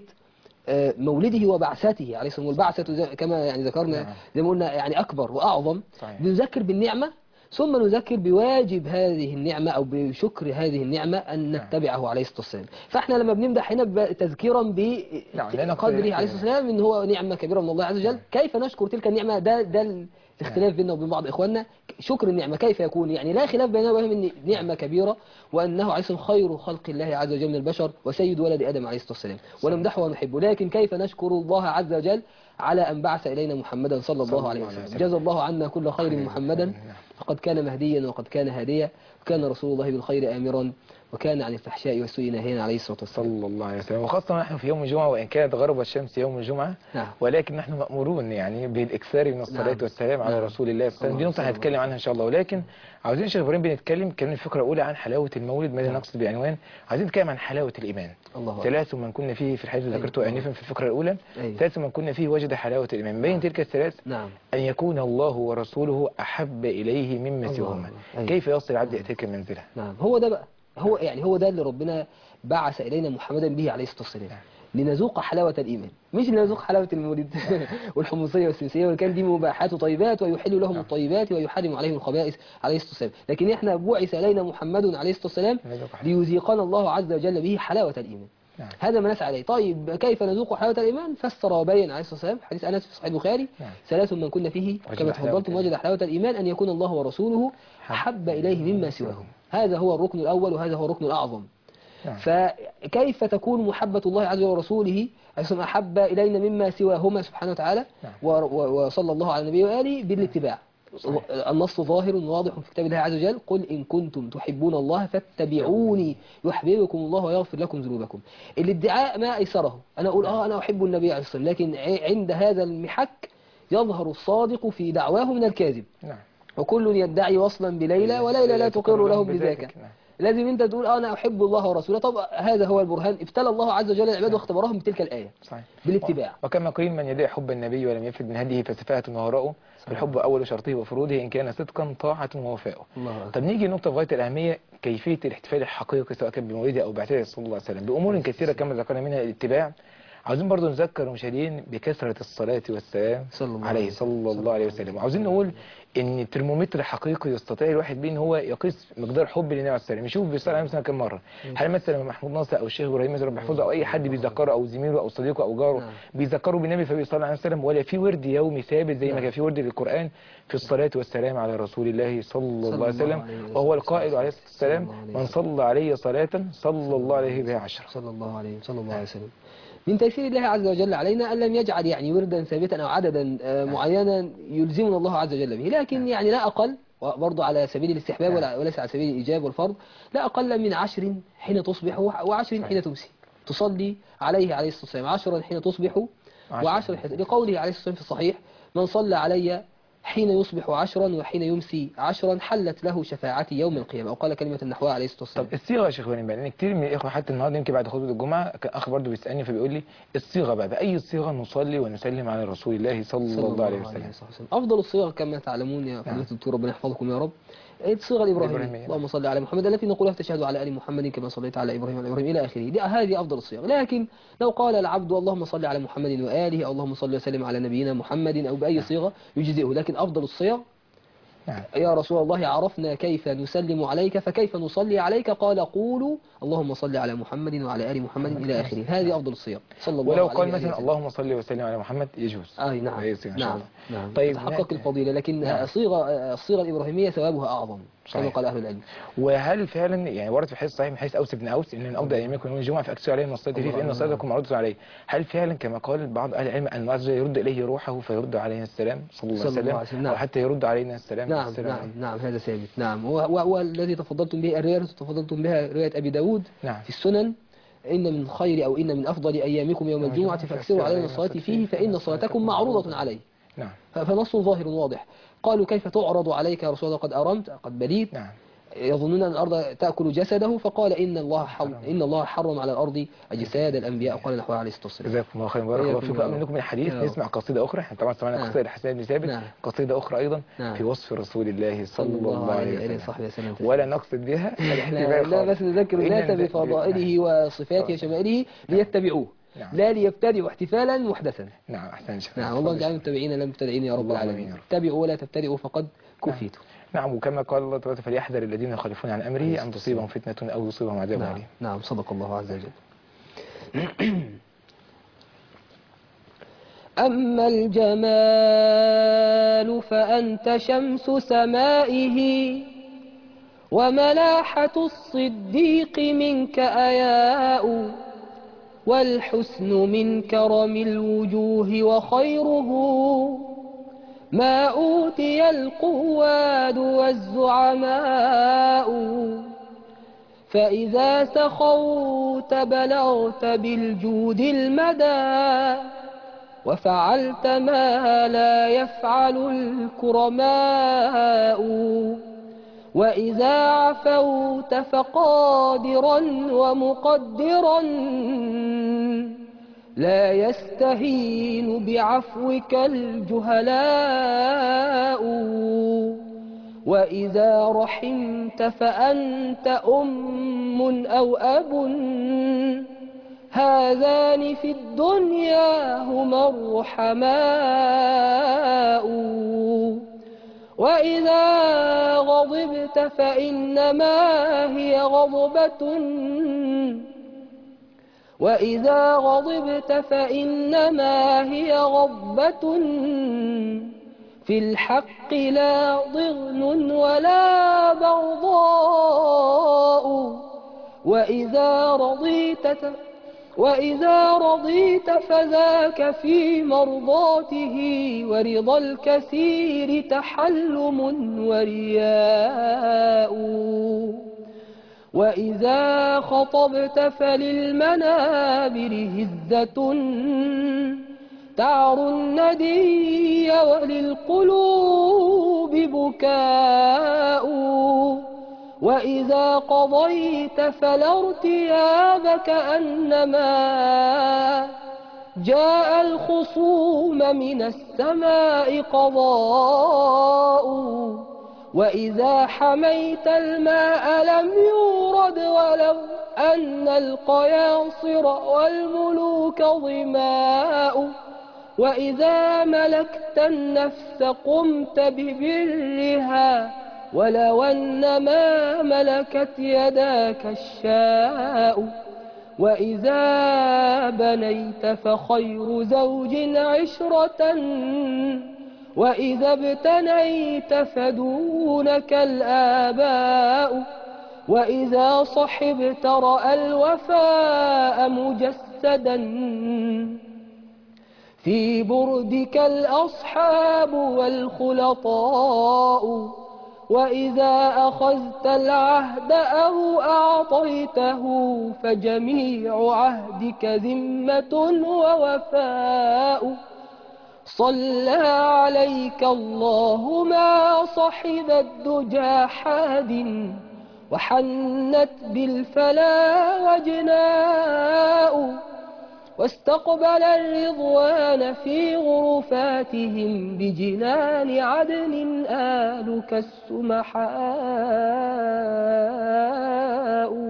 مولده وبعثته عليه الصلاه والسلام. والبعثه كما يعني ذكرنا. نعم. زي ما قلنا يعني اكبر واعظم. صحيح. بنذكر بالنعمه ثم نذكر بواجب هذه النعمه او بشكر هذه النعمه ان نتبعه عليه الصلاه والسلام. فاحنا لما بنمدح هنا تذكيرا بقدره عليه الصلاه والسلام ان هو نعمه كبيره من الله عز وجل. كيف نشكر تلك النعمه؟ ده ده الاختلاف بيننا وبين بعض اخواننا. شكر النعمه كيف يكون؟ يعني لا خلاف بيننا وبين ان نعمه كبيره وانه عليه الصلاه والسلام خير خلق الله عز وجل من البشر وسيد ولد ادم عليه الصلاه والسلام، ونمدحه ونحبه. لكن كيف نشكر الله عز وجل على ان بعث الينا محمدا صلى الله عليه وسلم؟ جزا الله عنا كل خير محمدا، فقد كان مهديا وقد كان هاديا، وكان رسول الله بالخير آمرا، وكان عن الفحشاء والسوء ناهيا عليه الصلاة والسلام. صلى الله عليه وسلم. وخاصة نحن في يوم الجمعة وإن كانت غرب الشمس يوم الجمعة. نعم. ولكن نحن مأمورون يعني بالإكثار من الصلاة. نعم. والسلام على. نعم. رسول الله صلى الله عليه وسلم. دي نقطة هنتكلم عنها إن شاء الله. ولكن عاوزين شيخ إبراهيم بنتكلم كان الفكرة الأولى عن حلاوة المولد. ماذا نعم. نقصد بعنوان؟ عايزين نتكلم عن حلاوة الإيمان. الله ثلاث من كنا فيه في الحديث اللي ذكرته آنفا في الفقرة الأولى. أيوه. ثلاث من كنا فيه وجد حلاوة الإيمان. بين تلك الثلاث. نعم. أن يكون الله ورسوله أحب إليه مما سواهما. أيوه. كيف يصل العبد إلى تلك المنزلة؟ نعم. هو ده بقى هو يعني هو ده اللي ربنا بعث إلينا محمدا به عليه الصلاة والسلام. نعم. لنذوق حلاوة الإيمان، مش لنذوق حلاوة المولد والحمصية والسمسية، وكان دي مباحات وطيبات ويحل لهم الطيبات ويحرم عليهم الخبائث عليه الصلاة والسلام. لكن احنا بعث إلينا محمد عليه الصلاة والسلام ليذيقنا الله عز وجل به حلاوة الإيمان. نعم. هذا ما نسعى عليه. طيب كيف نذوق حلاوة الإيمان؟ فسر وبين عليه الصلاة والسلام حديث أنس في صحيح البخاري. نعم. ثلاث من كنا فيه كما تفضلتم وجد حلاوة الإيمان أن يكون الله ورسوله أحب إليه مما سواهم. هذا هو الركن الأول وهذا هو الركن الأعظم. نعم. فكيف تكون محبة الله عز وجل ورسوله أحب إلينا مما سواهما سبحانه وتعالى. نعم. وصلى الله على النبي وآله بالاتباع. صحيح. النص ظاهر واضح في كتاب الله عز وجل: قل إن كنتم تحبون الله فاتبعوني يحببكم الله ويغفر لكم ذنوبكم. الادعاء ما أيسره، أنا أقول آه أنا أحب النبي عليه الصلاة والسلام، لكن عند هذا المحك يظهر الصادق في دعواه من الكاذب. نعم. وكل يدعي وصلا بليلى وليلى لا تقر لهم بذاك. نعم. لازم انت تقول اه انا احب الله ورسوله. طب هذا هو البرهان. ابتلى الله عز وجل العباد واختبرهم بتلك الايه. صحيح. بالاتباع. وكما قيل: من يدعي حب النبي ولم يفد من هديه فسفاهه وهراءه، الحب اول شرطه وفروضه ان كان صدقا طاعه ووفاء. طب نيجي نقطه في غايه الاهميه: كيفيه الاحتفال الحقيقي سواء كان بمولده او بعثته صلى الله عليه وسلم بامور كثيره كما ذكرنا منها الاتباع. عاوزين برضو نذكر المشاهدين بكثرة الصلاة والسلام صلى الله عليه عليه صلى وسلم. الله عليه وسلم. وعاوزين نقول ان الترمومتر حقيقي يستطيع الواحد بيه ان هو يقيس مقدار حب للنبي عليه السلام، يشوف بيصلي عليه مثلا كم مره. هل مثلا محمود ناصر او الشيخ ابراهيم مثلا بيحفظه او اي حد بيذكره او زميله او صديقه او جاره نعم. بيذكره بالنبي فبيصلي عليه السلام، ولا في ورد يومي ثابت زي ما نعم. كان في ورد للقران في الصلاه والسلام على رسول الله صلى الله عليه الله وسلم. عليه وسلم. وهو القائل عليه الصلاه صلى والسلام الله عليه من وسلم. صلى علي صلاه صلى الله عليه بها عشرة. صلى الله عليه صلى الله عليه وسلم. من تيسير الله عز وجل علينا أن لم يجعل يعني وردا ثابتا أو عددا آه، معينا يلزمنا الله عز وجل به، لكن يعني لا أقل، برضه على سبيل الاستحباب نعم. ولا- وليس على سبيل الإيجاب والفرض، لا أقل من عشر حين تصبح وع- وعشر صحيح. حين تمسي. تصلي عليه عليه الصلاة والسلام عشرا حين تصبح عشرة. وعشرا حين، لقوله عليه الصلاة والسلام في الصحيح: من صلى علي حين يصبح عشرا وحين يمسي عشرا حلت له شفاعتي يوم القيامة، أو قال كلمة نحوها عليه الصلاة والسلام. طب الصيغه يا شيخ ابراهيم بقى، لان كتير من الاخوه حتى النهارده يمكن بعد خطبه الجمعه كان اخ برضه بيسالني فبيقول لي الصيغه بقى باي صيغه نصلي ونسلم على رسول الله صلى, صلى الله عليه وسلم. وسلم. أفضل الصيغ كما تعلمون يا فضيلة الدكتور ربنا يحفظكم يا رب الصيغة الإبراهيمية، الإبراهيمية. اللهم صل على محمد، التي نقولها تشهد على آل محمد كما صليت على إبراهيم وعلى إبراهيم إلى آخره، دي هذه أفضل الصيغ. لكن لو قال العبد اللهم صل على محمد وآله، أو اللهم صل وسلم على نبينا محمد، أو بأي صيغة يجزئه، لكن أفضل الصيغ: نعم. يا رسول الله عرفنا كيف نسلم عليك فكيف نصلي عليك؟ قال قولوا اللهم صل على محمد وعلى آل محمد إلى آخره. هذه أفضل الصيغ صلى الله ولو عليه قال وآله مثلا وسلم. اللهم صل وسلم على محمد يجوز. آه نعم أي صيغة إن شاء نعم الله. نعم طيب تتحقق نا- الفضيلة، لكن نعم. الصيغة الصيغة الإبراهيمية ثوابها أعظم كما صحيح. قال أهل العلم. وهل فعلا يعني ورد في حديث صحيح من حديث اوس بن اوس ان من افضل ايامكم يوم الجمعه فاكثروا عليه من الصلاه فيه فان صلاتكم معروضه عليه؟ هل فعلا كما قال بعض اهل العلم ان الله عز وجل يرد اليه روحه فيرد علينا السلام صلى الله عليه صلى الله عليه وسلم، وسلم. او نعم. حتى يرد علينا السلام نعم السلام نعم عليكم. نعم هذا ثابت. نعم والذي تفضلتم به الرواية التي تفضلتم بها رواية أبي داود نعم. في السنن: إن من خير أو إن من أفضل أيامكم يوم الجمعة فاكثروا علينا الصلاة فيه فإن صلاتكم معروضة عليه. نعم. فنص ظاهر واضح. قالوا كيف تعرض عليك يا رسول الله قد أرمت قد بليت؟ نعم. يظنون أن الأرض تأكل جسده، فقال إن الله حرم إن الله حرم على الأرض أجساد الأنبياء، قال نحوها عليه الصلاة والسلام. جزاكم الله خيرا بارك الله إياكم فيكم. يا قبل رب. منكم الحديث يا رب. نسمع قصيده اخرى. احنا طبعا سمعنا نعم. قصيده حسين بن ثابت، نعم. قصيده اخرى ايضا نعم. في وصف رسول الله صلى صلى الله عليه وآله وسلم، وصحبه وسلم. ولا نقصد بها لا, الاحتمال لا خالص. بس نذكر الناس وإننا- بفضائله وصفاته وشمائله ليتبعوه، نعم. لا ليبتدعوا احتفالا محدثا. نعم احسن شيء. نعم والله جعلنا متبعين لا مبتدعين يا رب اللهم آمين العالمين. يا رب. اتبعوا ولا تبتدعوا فقد كفيتم. نعم. وكما قال الله تعالى فليحذر الذين يخالفون عن امره ان تصيبهم فتنه او يصيبهم عذاب نعم. عليم. نعم صدق الله عز وجل. أما الجمال فأنت شمس سمائه، وملاحة الصديق منك آياء، والحسن من كرم الوجوه وخيره ما أوتي القواد والزعماء، فإذا سخوت بلغت بالجود المدى، وفعلت ما لا يفعل الكرماء، وإذا عفوت فقادرا ومقدرا لا يستهين بعفوك الجهلاء، وإذا رحمت فأنت أم أو أب، هذان في الدنيا هما الرحماء، وإذا غضبت فإنما هي غضبة وإذا غضبت فإنما هي غضبة في الحق لا ضغن ولا بغضاء، وإذا رضيت وإذا رضيت فذاك في مرضاته، ورضا الكثير تحلم ورياء، وإذا خطبت فللمنابر هزة تعر الندي، وللقلوب بكاء، وإذا قضيت فلا ارتياب كأنما جاء الخصوم من السماء قضاء، وإذا حميت الماء لم يورد ولو أن القياصر والملوك ظماء وإذا ملكت النفس قمت ببرها ولو أن ما ملكت يداك الشاء وإذا بنيت فخير زوج عشرة وإذا ابتنيت فدونك الآباء وإذا صحبت رأى الوفاء مجسدا في بردك الأصحاب والخلطاء وإذا أخذت العهد أو أعطيته فجميع عهدك ذمة ووفاء صلى عليك الله ما صحب الدجى حاد وحنت بالفلا وجناء واستقبل الرضوان في غرفاتهم بجنان عدن آلك السمحاء.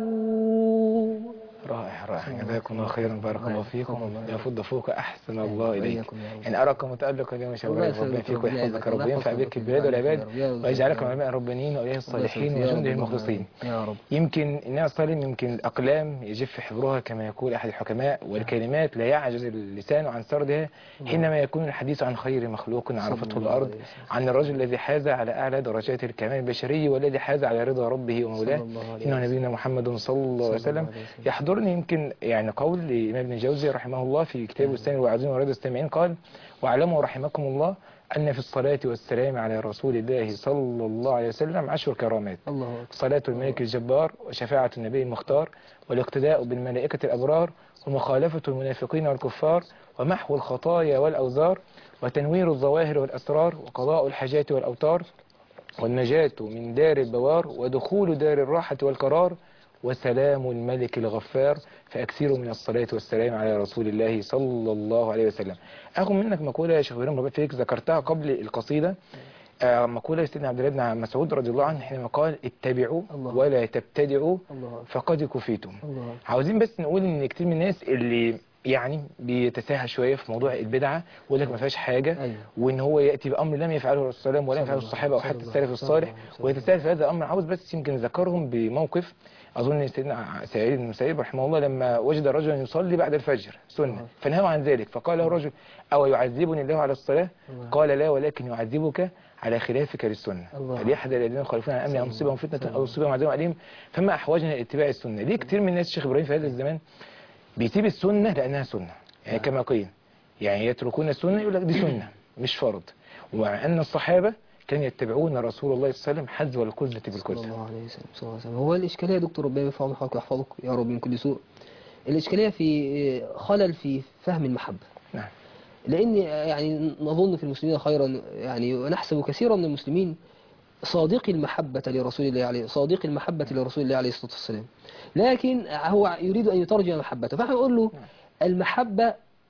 رائع رائع، جزاكم الله خيرا، بارك الله فيكم، يفض فوق احسن الله اليك. يعني اراك متالقا اليوم شباب، ربنا فيك ويحفظك، رب ينفع بك البلاد والعباد ويجعلك من علماء الربانيين واولياء الصالحين وجنده المخلصين يا رب. يمكن الناس صالم، يمكن الاقلام يجف حبرها كما يقول احد الحكماء، والكلمات لا يعجز اللسان عن سردها حينما يكون الحديث عن خير مخلوق عرفته الارض، عن الرجل الذي حاز على اعلى درجات الكمال البشري والذي حاز على رضا ربه ومولاه، انه نبينا محمد صلى الله عليه وسلم. يحضرني يمكن يعني قول لإمام ابن الجوزي رحمه الله في كتابه الثاني الواعظين ورد السامعين، قال: واعلموا رحمكم الله أن في الصلاة والسلام على رسول الله صلى الله عليه وسلم عشر كرامات: صلاة الملك الجبار، وشفاعة النبي المختار، والاقتداء بالملائكة الأبرار، ومخالفة المنافقين والكفار، ومحو الخطايا والأوزار، وتنوير الظواهر والأسرار، وقضاء الحاجات والأوتار، والنجاة من دار البوار، ودخول دار الراحة والقرار، وسلام الملك الغفار. فأكثروا من الصلاة والسلام على رسول الله صلى الله عليه وسلم. أخذ منك مقولة يا شيخ إبراهيم ربنا فيك ذكرتها قبل القصيدة، آه مقولة سيدنا عبد الله بن مسعود رضي الله عنه حينما قال: اتبعوا ولا تبتدعوا فقد كفيتم. عاوزين بس نقول إن كتير من الناس اللي يعني بيتساهل شويه في موضوع البدعه ويقول لك ما فيهاش حاجه، أيوة. وان هو ياتي بامر لم يفعله الرسول صلى الله عليه وسلم ولا يفعله الصحابه او حتى السلف الصالح ويتساهل في هذا الامر. عاوز بس يمكن ذكرهم بموقف اظن سيدنا سعيد بن المسيب رحمه الله لما وجد رجلا يصلي بعد الفجر سنه فنهاه عن ذلك، فقال له الرجل: او يعذبني الله على الصلاه؟ قال: لا، ولكن يعذبك على خلافك للسنه، فليحذر الذين يخالفون عن امره ان تصيبهم فتنه او يصيبهم عذاب اليم. فما احوجنا الى اتباع السنه. ليه كتير من الناس شيخ ابراهيم في هذا الزمان بيسيب السنه لانها سنه، يعني كما قيل، يعني يتركون السنه يقول لك دي سنه مش فرض، ومع ان الصحابه كانوا يتبعون رسول الله صلى الله عليه وسلم حذو القذة بالقذة. صلى الله عليه وسلم صلى الله عليه وسلم. هو الاشكاليه يا دكتور ربنا يرفع عنك ويحفظك يا رب من كل سوء، الاشكاليه في خلل في فهم المحبه. نعم. لان يعني نظن في المسلمين خيرا، يعني ونحسب كثيرا من المسلمين صادق المحبة لرسول الله عليه صادق المحبة لرسول الله عليه الصلاة والسلام، لكن هو يريد أن يترجم محبته، فاحنا نقول له المحبة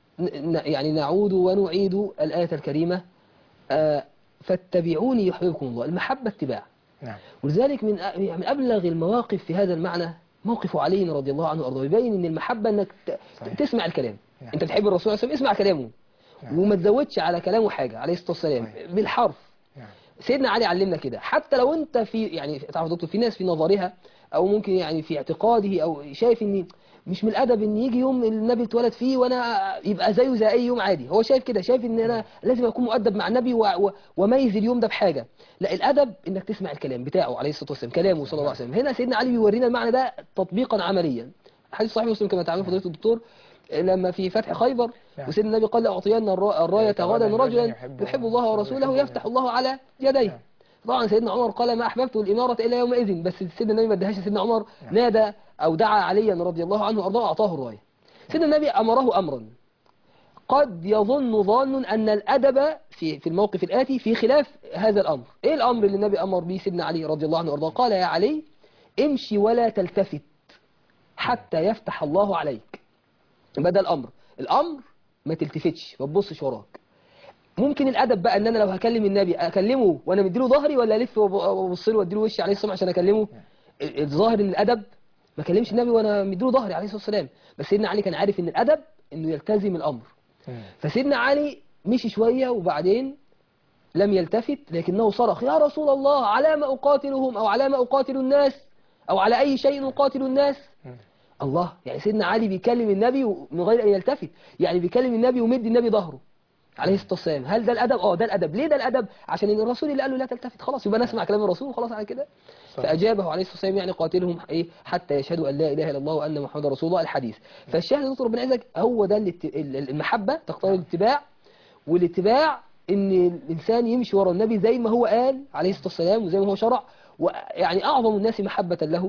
يعني نعود ونعيد الآية الكريمة: آه فاتبعوني يحببكم الله. المحبة اتباع. نعم. ولذلك من من أبلغ المواقف في هذا المعنى موقف علي رضي الله عنه وأرضاه، يبين أن المحبة أنك تسمع الكلام. نعم. أنت تحب الرسول صلى الله عليه وسلم، اسمع كلامه. نعم. وما تزودش على كلامه حاجة عليه الصلاة والسلام بالحرف. نعم. سيدنا علي علمنا كده، حتى لو انت في يعني تعرف دكتور في ناس في نظرها او ممكن يعني في اعتقاده او شايف ان مش من الادب ان يجي يوم النبي اتولد فيه وانا يبقى زيه زي اي يوم عادي، هو شايف كده، شايف ان انا لازم اكون مؤدب مع النبي وميز اليوم ده بحاجه. لا، الادب انك تسمع الكلام بتاعه عليه الصلاه والسلام، كلامه صلى الله عليه وسلم. هنا سيدنا علي بيورينا المعنى ده تطبيقا عمليا. حديث صحيح مسلم كما تعلم فضيله الدكتور لما في فتح خيبر وسيدنا النبي قال: لاعطين الرايه غدا رجلا يحب الله ورسوله يفتح الله على يديه. طبعا سيدنا عمر قال: ما أحببت الإمارة إلا يومئذ، بس سيدنا النبي ما ادهاش. سيدنا عمر نادى أو دعا عليا رضي الله عنه وأرضاه أعطاه الراية. سيدنا النبي أمره أمرا قد يظن ظان أن الأدب في في الموقف الآتي في خلاف هذا الأمر. إيه الأمر اللي النبي أمر به سيدنا علي رضي الله عنه وأرضاه؟ قال: يا علي امشي ولا تلتفت حتى يفتح الله عليك. بدل الأمر الأمر ما تلتفتش ما تبصش وراك. ممكن الادب بقى ان انا لو هكلم النبي اكلمه وانا مديله ظهري، ولا الف وابص له واديله وشي عليه الصلاه والسلام عشان اكلمه. الظاهر ان الادب ما كلمش النبي وانا مديله ظهري عليه الصلاه والسلام. بس سيدنا علي كان عارف ان الادب انه يلتزم الامر. فسيدنا علي مشي شويه وبعدين لم يلتفت، لكنه صرخ: يا رسول الله، على ما اقاتلهم، او على ما اقاتل الناس، او على اي شيء اقاتل الناس. الله، يعني سيدنا علي بيكلم النبي من غير ان يلتفت، يعني بيكلم النبي ومدي النبي ظهره عليه الصلاه والسلام. هل ده الادب؟ اه ده الادب. ليه ده الادب؟ عشان ان الرسول اللي قال له لا تلتفت، خلاص يبقى نسمع كلام الرسول وخلاص على كده. فاجابه عليه الصلاه والسلام: يعني قاتلهم ايه حتى يشهدوا ان لا اله الا الله وان محمد رسول الله. الحديث. فالشاهد يا دكتور ربنا يعزك، هو ده المحبه تقتضي الاتباع، والاتباع ان الانسان يمشي ورا النبي زي ما هو قال عليه الصلاه والسلام وزي ما هو شرع. ويعني اعظم الناس محبه له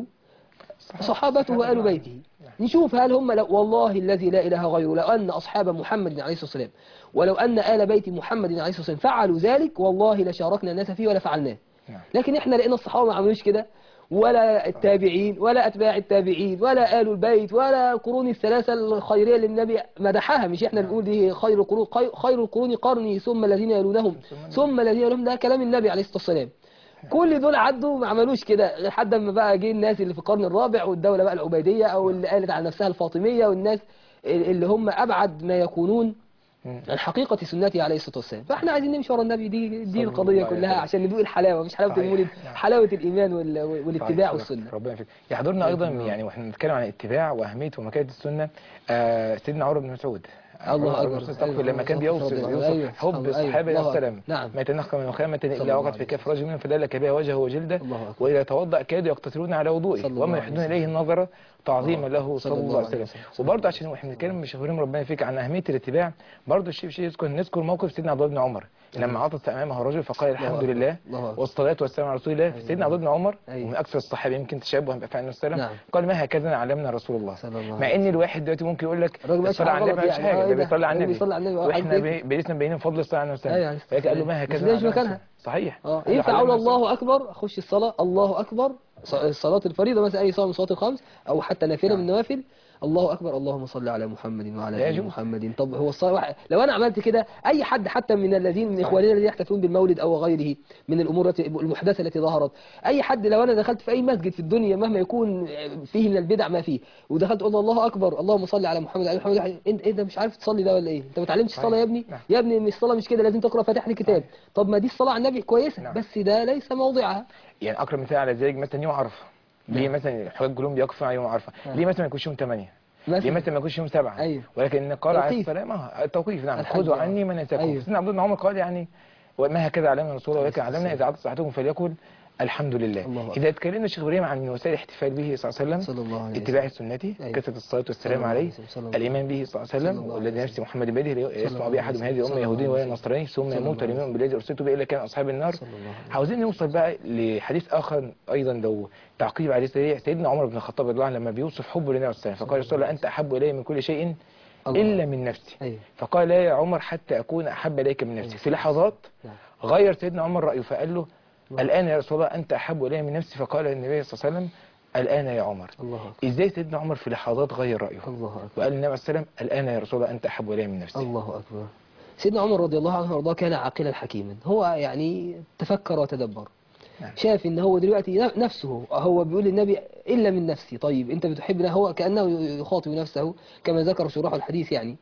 صحابته وآل بيته. نشوف هل هم لو والله الذي لا إله غيره، لو أن أصحاب محمد عليه الصلاة والسلام ولو أن آل بيت محمد عليه الصلاة والسلام فعلوا ذلك والله لشاركنا الناس فيه ولا فعلناه. لكن إحنا لقينا الصحابة ما عملوش كده، ولا التابعين ولا أتباع التابعين ولا آل البيت ولا القرون الثلاثة الخيرية اللي النبي مدحها. مش إحنا بنقول دي خير القرون، خير القرون قرني ثم الذين يلونهم ثم الذين يلونهم، ده كلام النبي عليه الصلاة والسلام. كل دول عدوا ما عملوش كده لحد ما بقى جه الناس اللي في القرن الرابع والدولة بقى العبيدية، او اللي قالت على نفسها الفاطمية، والناس اللي هم ابعد ما يكونون عن حقيقة سنته عليه الصلاة والسلام. فاحنا عايزين نمشي ورا النبي، دي دي القضية كلها عشان ندوق الحلاوة، مش حلاوة المولد، حلاوة الإيمان والاتباع والسنة. ربنا يفيك. يحضرنا ايضا يعني واحنا بنتكلم عن الاتباع واهميته ومكانة السنة، آه سيدنا عمر بن مسعود الله أكبر أيوة. لما كان بيوصف أيوة. حب الصحابة أيوة. السلام نعم. ما يتنخى من خامة إلا وقت في كف رجل منهم فدلك بها وجهه وجلده، وإذا توضأ كادوا يقتتلون على وضوئه وما يحدون إليه النظر تعظيما له صلى الله عليه وسلم. وبرضه عشان احنا بنتكلم مش فاهمين ربنا يفيك عن أهمية الاتباع، برضه الشيء شيء يذكر نذكر موقف سيدنا عبد الله بن عمر لما عطس أمامه رجل فقال الحمد لله والصلاة والسلام على رسول الله. سيدنا عبد الله بن عمر ومن أكثر الصحابة يمكن تشابها بأفعال السلام قال ما هكذا علمنا رسول الله. مع إن الواحد دلوقتي ممكن يقول لك الصلاة على النبي مش حاجة، ده بيصلي على النبي واحنا واحنا بيننا فضل الصلاة على النبي. فقال له ما هكذا مش مكانها صحيح. ينفع اقول الله اكبر اخش الصلاة الله اكبر صلاة الفريضة مثلا اي صلاة من صلوات الخمس او حتى نافلة من النوافل الله أكبر اللهم صل على محمد وعلى آل محمد. طب هو الصلاة لو أنا عملت كده أي حد حتى من الذين من إخواننا الذين يحتفلون بالمولد أو غيره من الأمور المحدثة التي ظهرت، أي حد لو أنا دخلت في أي مسجد في الدنيا مهما يكون فيه من البدع ما فيه ودخلت قلت الله أكبر اللهم صل على محمد وعلى محمد، أنت إيه ده مش عارف تصلي ده ولا إيه؟ أنت ما اتعلمتش الصلاة يا ابني؟ يا ابني إن الصلاة مش كده، لازم تقرأ فاتحة الكتاب. طب ما دي الصلاة على النبي كويسة بس ده ليس موضعها. يعني أقرب مثال على ذلك مثلا يوم عرفة، ليه مثلا الحجاج كلهم بيقفوا على يوم عرفة؟ ليه مثلا ما يكونش يوم ثمانية؟ ليه مثلا ما يكونش يوم سبعة؟ أيوه. ولكن قال عليه السلام التوقيف نعم خذوا عني مناسككم. أيوه. سيدنا عبد الله بن عمر قال يعني وما هكذا علمنا رسول الله ولكن علمنا إذا عطس أحدكم فليقل الحمد لله. إذا اتكلمنا الشيخ إبراهيم عن وسائل الاحتفال به صلى الله عليه وسلم اتباع سنته كثرة الصلاة والسلام عليه الإيمان به صلى الله عليه وسلم والذي نفس محمد بيده يسمع به أحد من هذه الأمة يهودي ولا نصراني ثم يموت الإمام بالذي أرسلت به إلا كان أصحاب النار. عاوزين نوصل بقى لحديث آخر أيضا لو تعقيب عليه سريع. سيدنا عمر بن الخطاب رضي الله عنه لما بيوصف حبه للنبي صلى الله عليه وسلم فقال رسول الله أنت أحب إلي من كل شيء إلا من نفسي. أيوه. فقال لا يا عمر حتى أكون أحب إليك من نفسي. في لحظات غير سيدنا عمر رأيه فقال له الآن يا رسول الله أنت أحب إلي من نفسي. فقال النبي صلى الله عليه وسلم الآن يا عمر. الله. إزاي سيدنا عمر في لحظات غير رأيه؟ الله أكبر. وقال النبي عليه السلام الآن يا رسول الله أنت أحب إلي من نفسي. الله أكبر. سيدنا عمر رضي الله عنه وارضاه كان عاقلا حكيما، هو يعني تفكر وتدبر. نعم. شاف ان هو دلوقتي نفسه هو بيقول للنبي الا من نفسي. طيب انت بتحبنا، هو كانه يخاطب نفسه كما ذكر شراح الحديث يعني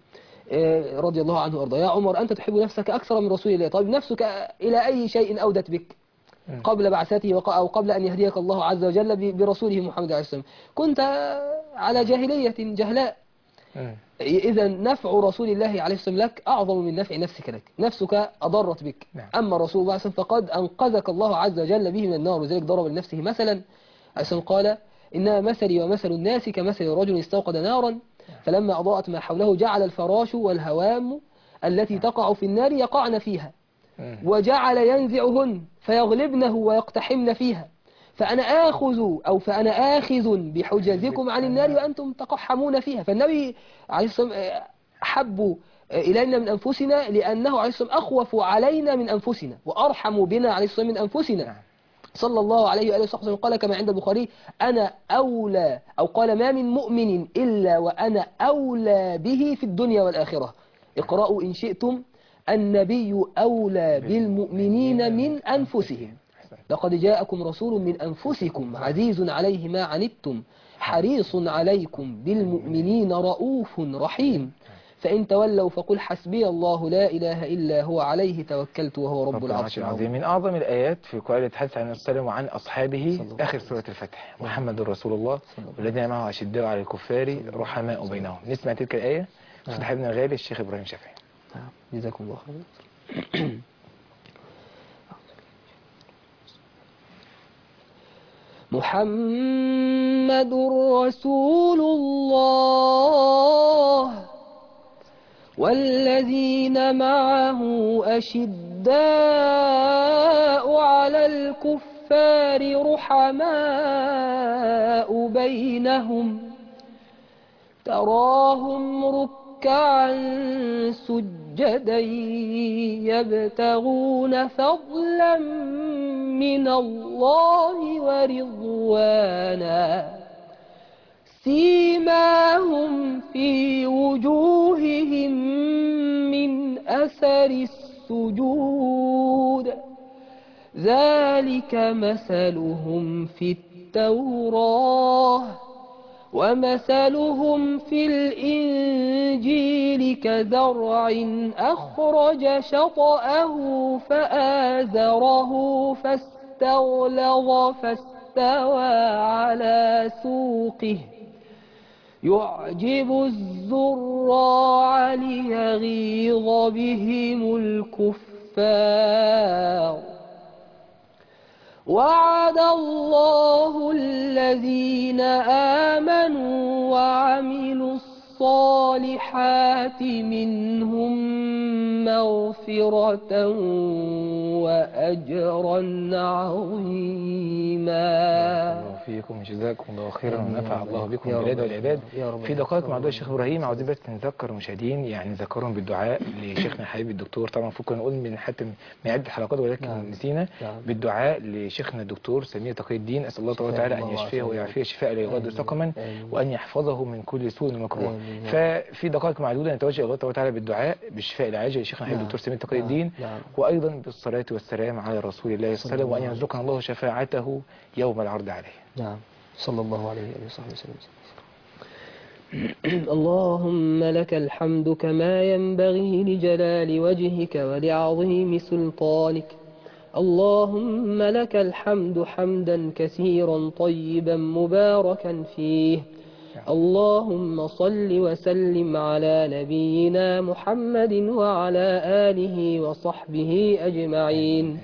رضي الله عنه وارضاه. يا عمر انت تحب نفسك اكثر من رسول الله، طيب نفسك الى اي شيء اودت بك قبل بعثته أو قبل أن يهديك الله عز وجل برسوله محمد عليه السلام؟ كنت على جاهلية جهلاء. إذا نفع رسول الله عليه السلام لك أعظم من نفع نفسك لك، نفسك أضرت بك. أما رسول الله عليه السلام فقد أنقذك الله عز وجل به من النار. وذلك ضرب لنفسه مثلا عليه السلام قال إنما مثلي ومثل الناس كمثل رجل استوقد نارا فلما أضاءت ما حوله جعل الفراش والهوام التي تقع في النار يقعن فيها وجعل ينزعهن فيغلبنه ويقتحمن فيها فأنا آخذ أو فأنا آخذ بحجزكم عن النار وأنتم تقحمون فيها. فالنبي عليه الصلاة أحب إلينا من أنفسنا لأنه عليه الصلاة أخوف علينا من أنفسنا وأرحم بنا عليه الصلاة من أنفسنا صلى الله عليه وآله وصحبه. قال كما عند البخاري أنا أولى أو قال ما من مؤمن إلا وأنا أولى به في الدنيا والآخرة. اقرأوا إن شئتم النبي أولى بالمؤمنين من أنفسهم. لقد جاءكم رسول من أنفسكم عزيز عليه ما عنتم حريص عليكم بالمؤمنين رؤوف رحيم. فإن تولوا فقل حسبي الله لا إله إلا هو عليه توكلت وهو رب العرش العظيم. من أعظم الآيات في القرآن يتحدث عن الصلاة وعن أصحابه آخر سورة الفتح، محمد رسول الله والذين معه أشداء على الكفار رحماء بينهم. نسمع تلك الآية صاحبنا الغالي الشيخ إبراهيم شافعي. جزاكم الله خير. محمد رسول الله والذين معه أشداء على الكفار رحماء بينهم تراهم ركعا سجدا يبتغون فضلا من الله ورضوانا سيماهم في وجوههم من أثر السجود ذلك مثلهم في التوراة ومثلهم في الإنجيل كزرع أخرج شطأه فآزره فاستغلظ فاستوى على سوقه يعجب الزراع ليغيظ بهم الكفار وعد الله الذين آمنوا وعملوا الصالحات منهم مغفرة وأجرا عظيما. الله فيكم جزاكم الله خيرا ونفع الله بكم البلاد والعباد. في دقائق مع الشيخ إبراهيم عاوزين بس نذكر المشاهدين يعني نذكرهم بالدعاء لشيخنا الحبيب الدكتور. طبعا فكنا نقول من حتى من عدة حلقات ولكن نعم. نسينا نعم. بالدعاء لشيخنا الدكتور سمير تقي الدين. أسأل الله تعالى أن يشفيه ويعافيه شفاء لا يغادر سقما وأن يحفظه من كل سوء ومكروه. ففي دقائق معدودة نتوجه الله تعالى بالدعاء بالشفاء العاجل لشيخنا الحبيب الدكتور سمير تقي الدين وأيضا بالصلاة والسلام على رسول الله صلى الله عليه وسلم وأن يرزقنا الله شفاعته يوم العرض عليه. نعم صلى الله عليه وصحبه وسلم. اللهم لك الحمد كما ينبغي لجلال وجهك ولعظيم سلطانك. اللهم لك الحمد حمدا كثيرا طيبا مباركا فيه. اللهم صل وسلم على نبينا محمد وعلى آله وصحبه أجمعين.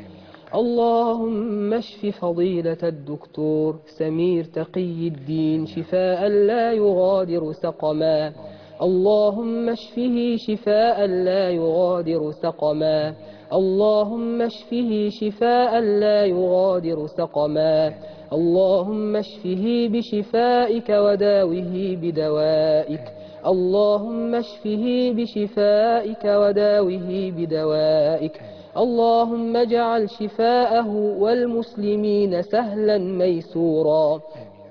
اللهم اشف فضيلة الدكتور سمير تقي الدين شفاء لا يغادر سقما. اللهم اشفه شفاء لا يغادر سقما. اللهم اشفه شفاء لا يغادر سقما. اللهم اشفه بشفائك وداوه بدوائك. اللهم اشفه بشفائك وداوه بدوائك. اللهم اجعل شفاءه والمسلمين سهلا ميسورا.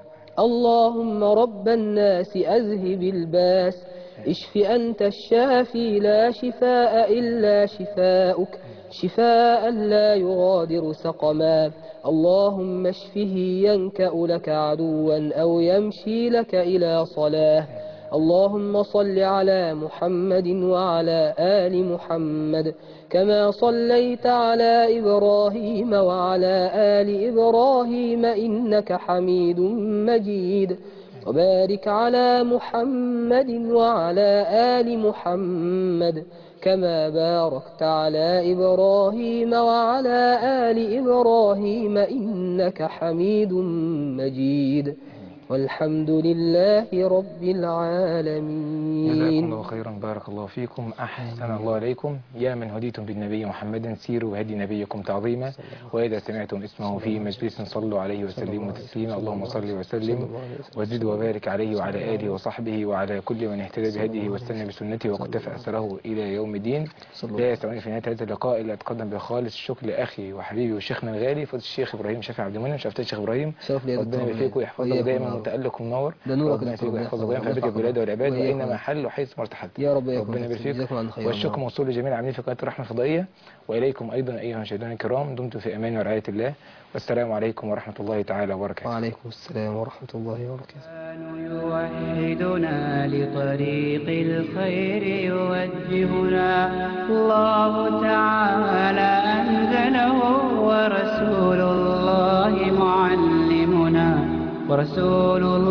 اللهم رب الناس أذهب الباس اشف أنت الشافي لا شفاء إلا شفاؤك شفاء لا يغادر سقما. اللهم اشفه ينكأ لك عدوا أو يمشي لك إلى صلاة. اللهم صل على محمد وعلى آل محمد كما صليت على إبراهيم وعلى آل إبراهيم إنك حميد مجيد. وبارك على محمد وعلى آل محمد كما باركت على إبراهيم وعلى آل إبراهيم إنك حميد مجيد. والحمد لله رب العالمين. جزاكم الله خيرا بارك الله فيكم أحسن الله عليكم. يا من هديتم بالنبي محمد سيروا هدي نبيكم تعظيما وإذا سمعتم اسمه في مجلس صلوا عليه وسلموا تسليما. اللهم صل وسلم وزد وبارك عليه وعلى آله وصحبه وعلى كل من اهتدى بهديه واستنى بسنته واقتفى أثره إلى يوم الدين. لا يسعني في نهاية هذا اللقاء إلا أتقدم بخالص الشكر لأخي وحبيبي وشيخنا الغالي فضل الشيخ إبراهيم شافعي عبد المنعم. شفت الشيخ إبراهيم ربنا يبارك فيك ويحفظك دائما وتألق منور. ده نورك ربنا يا دكتور، يسعدك ربنا ويحفظك وينفع بك يحفظك. البلاد والعباد وإياكم. وأينما حل وحيث ما ارتحلت. يا رب إياكم. ربنا يبارك فيك. جزاكم الله خيرا. والشكر موصول لجميع العاملين في قناة الرحمة الفضائية، وإليكم أيضا أيها المشاهدون الكرام، دمتم في أمان ورعاية الله، والسلام عليكم ورحمة الله تعالى وبركاته. وعليكم السلام ورحمة الله وبركاته. يوحدنا لطريق الخير يوجهنا، الله تعالى أنزله ورسول الله معلمنا، ورسول الله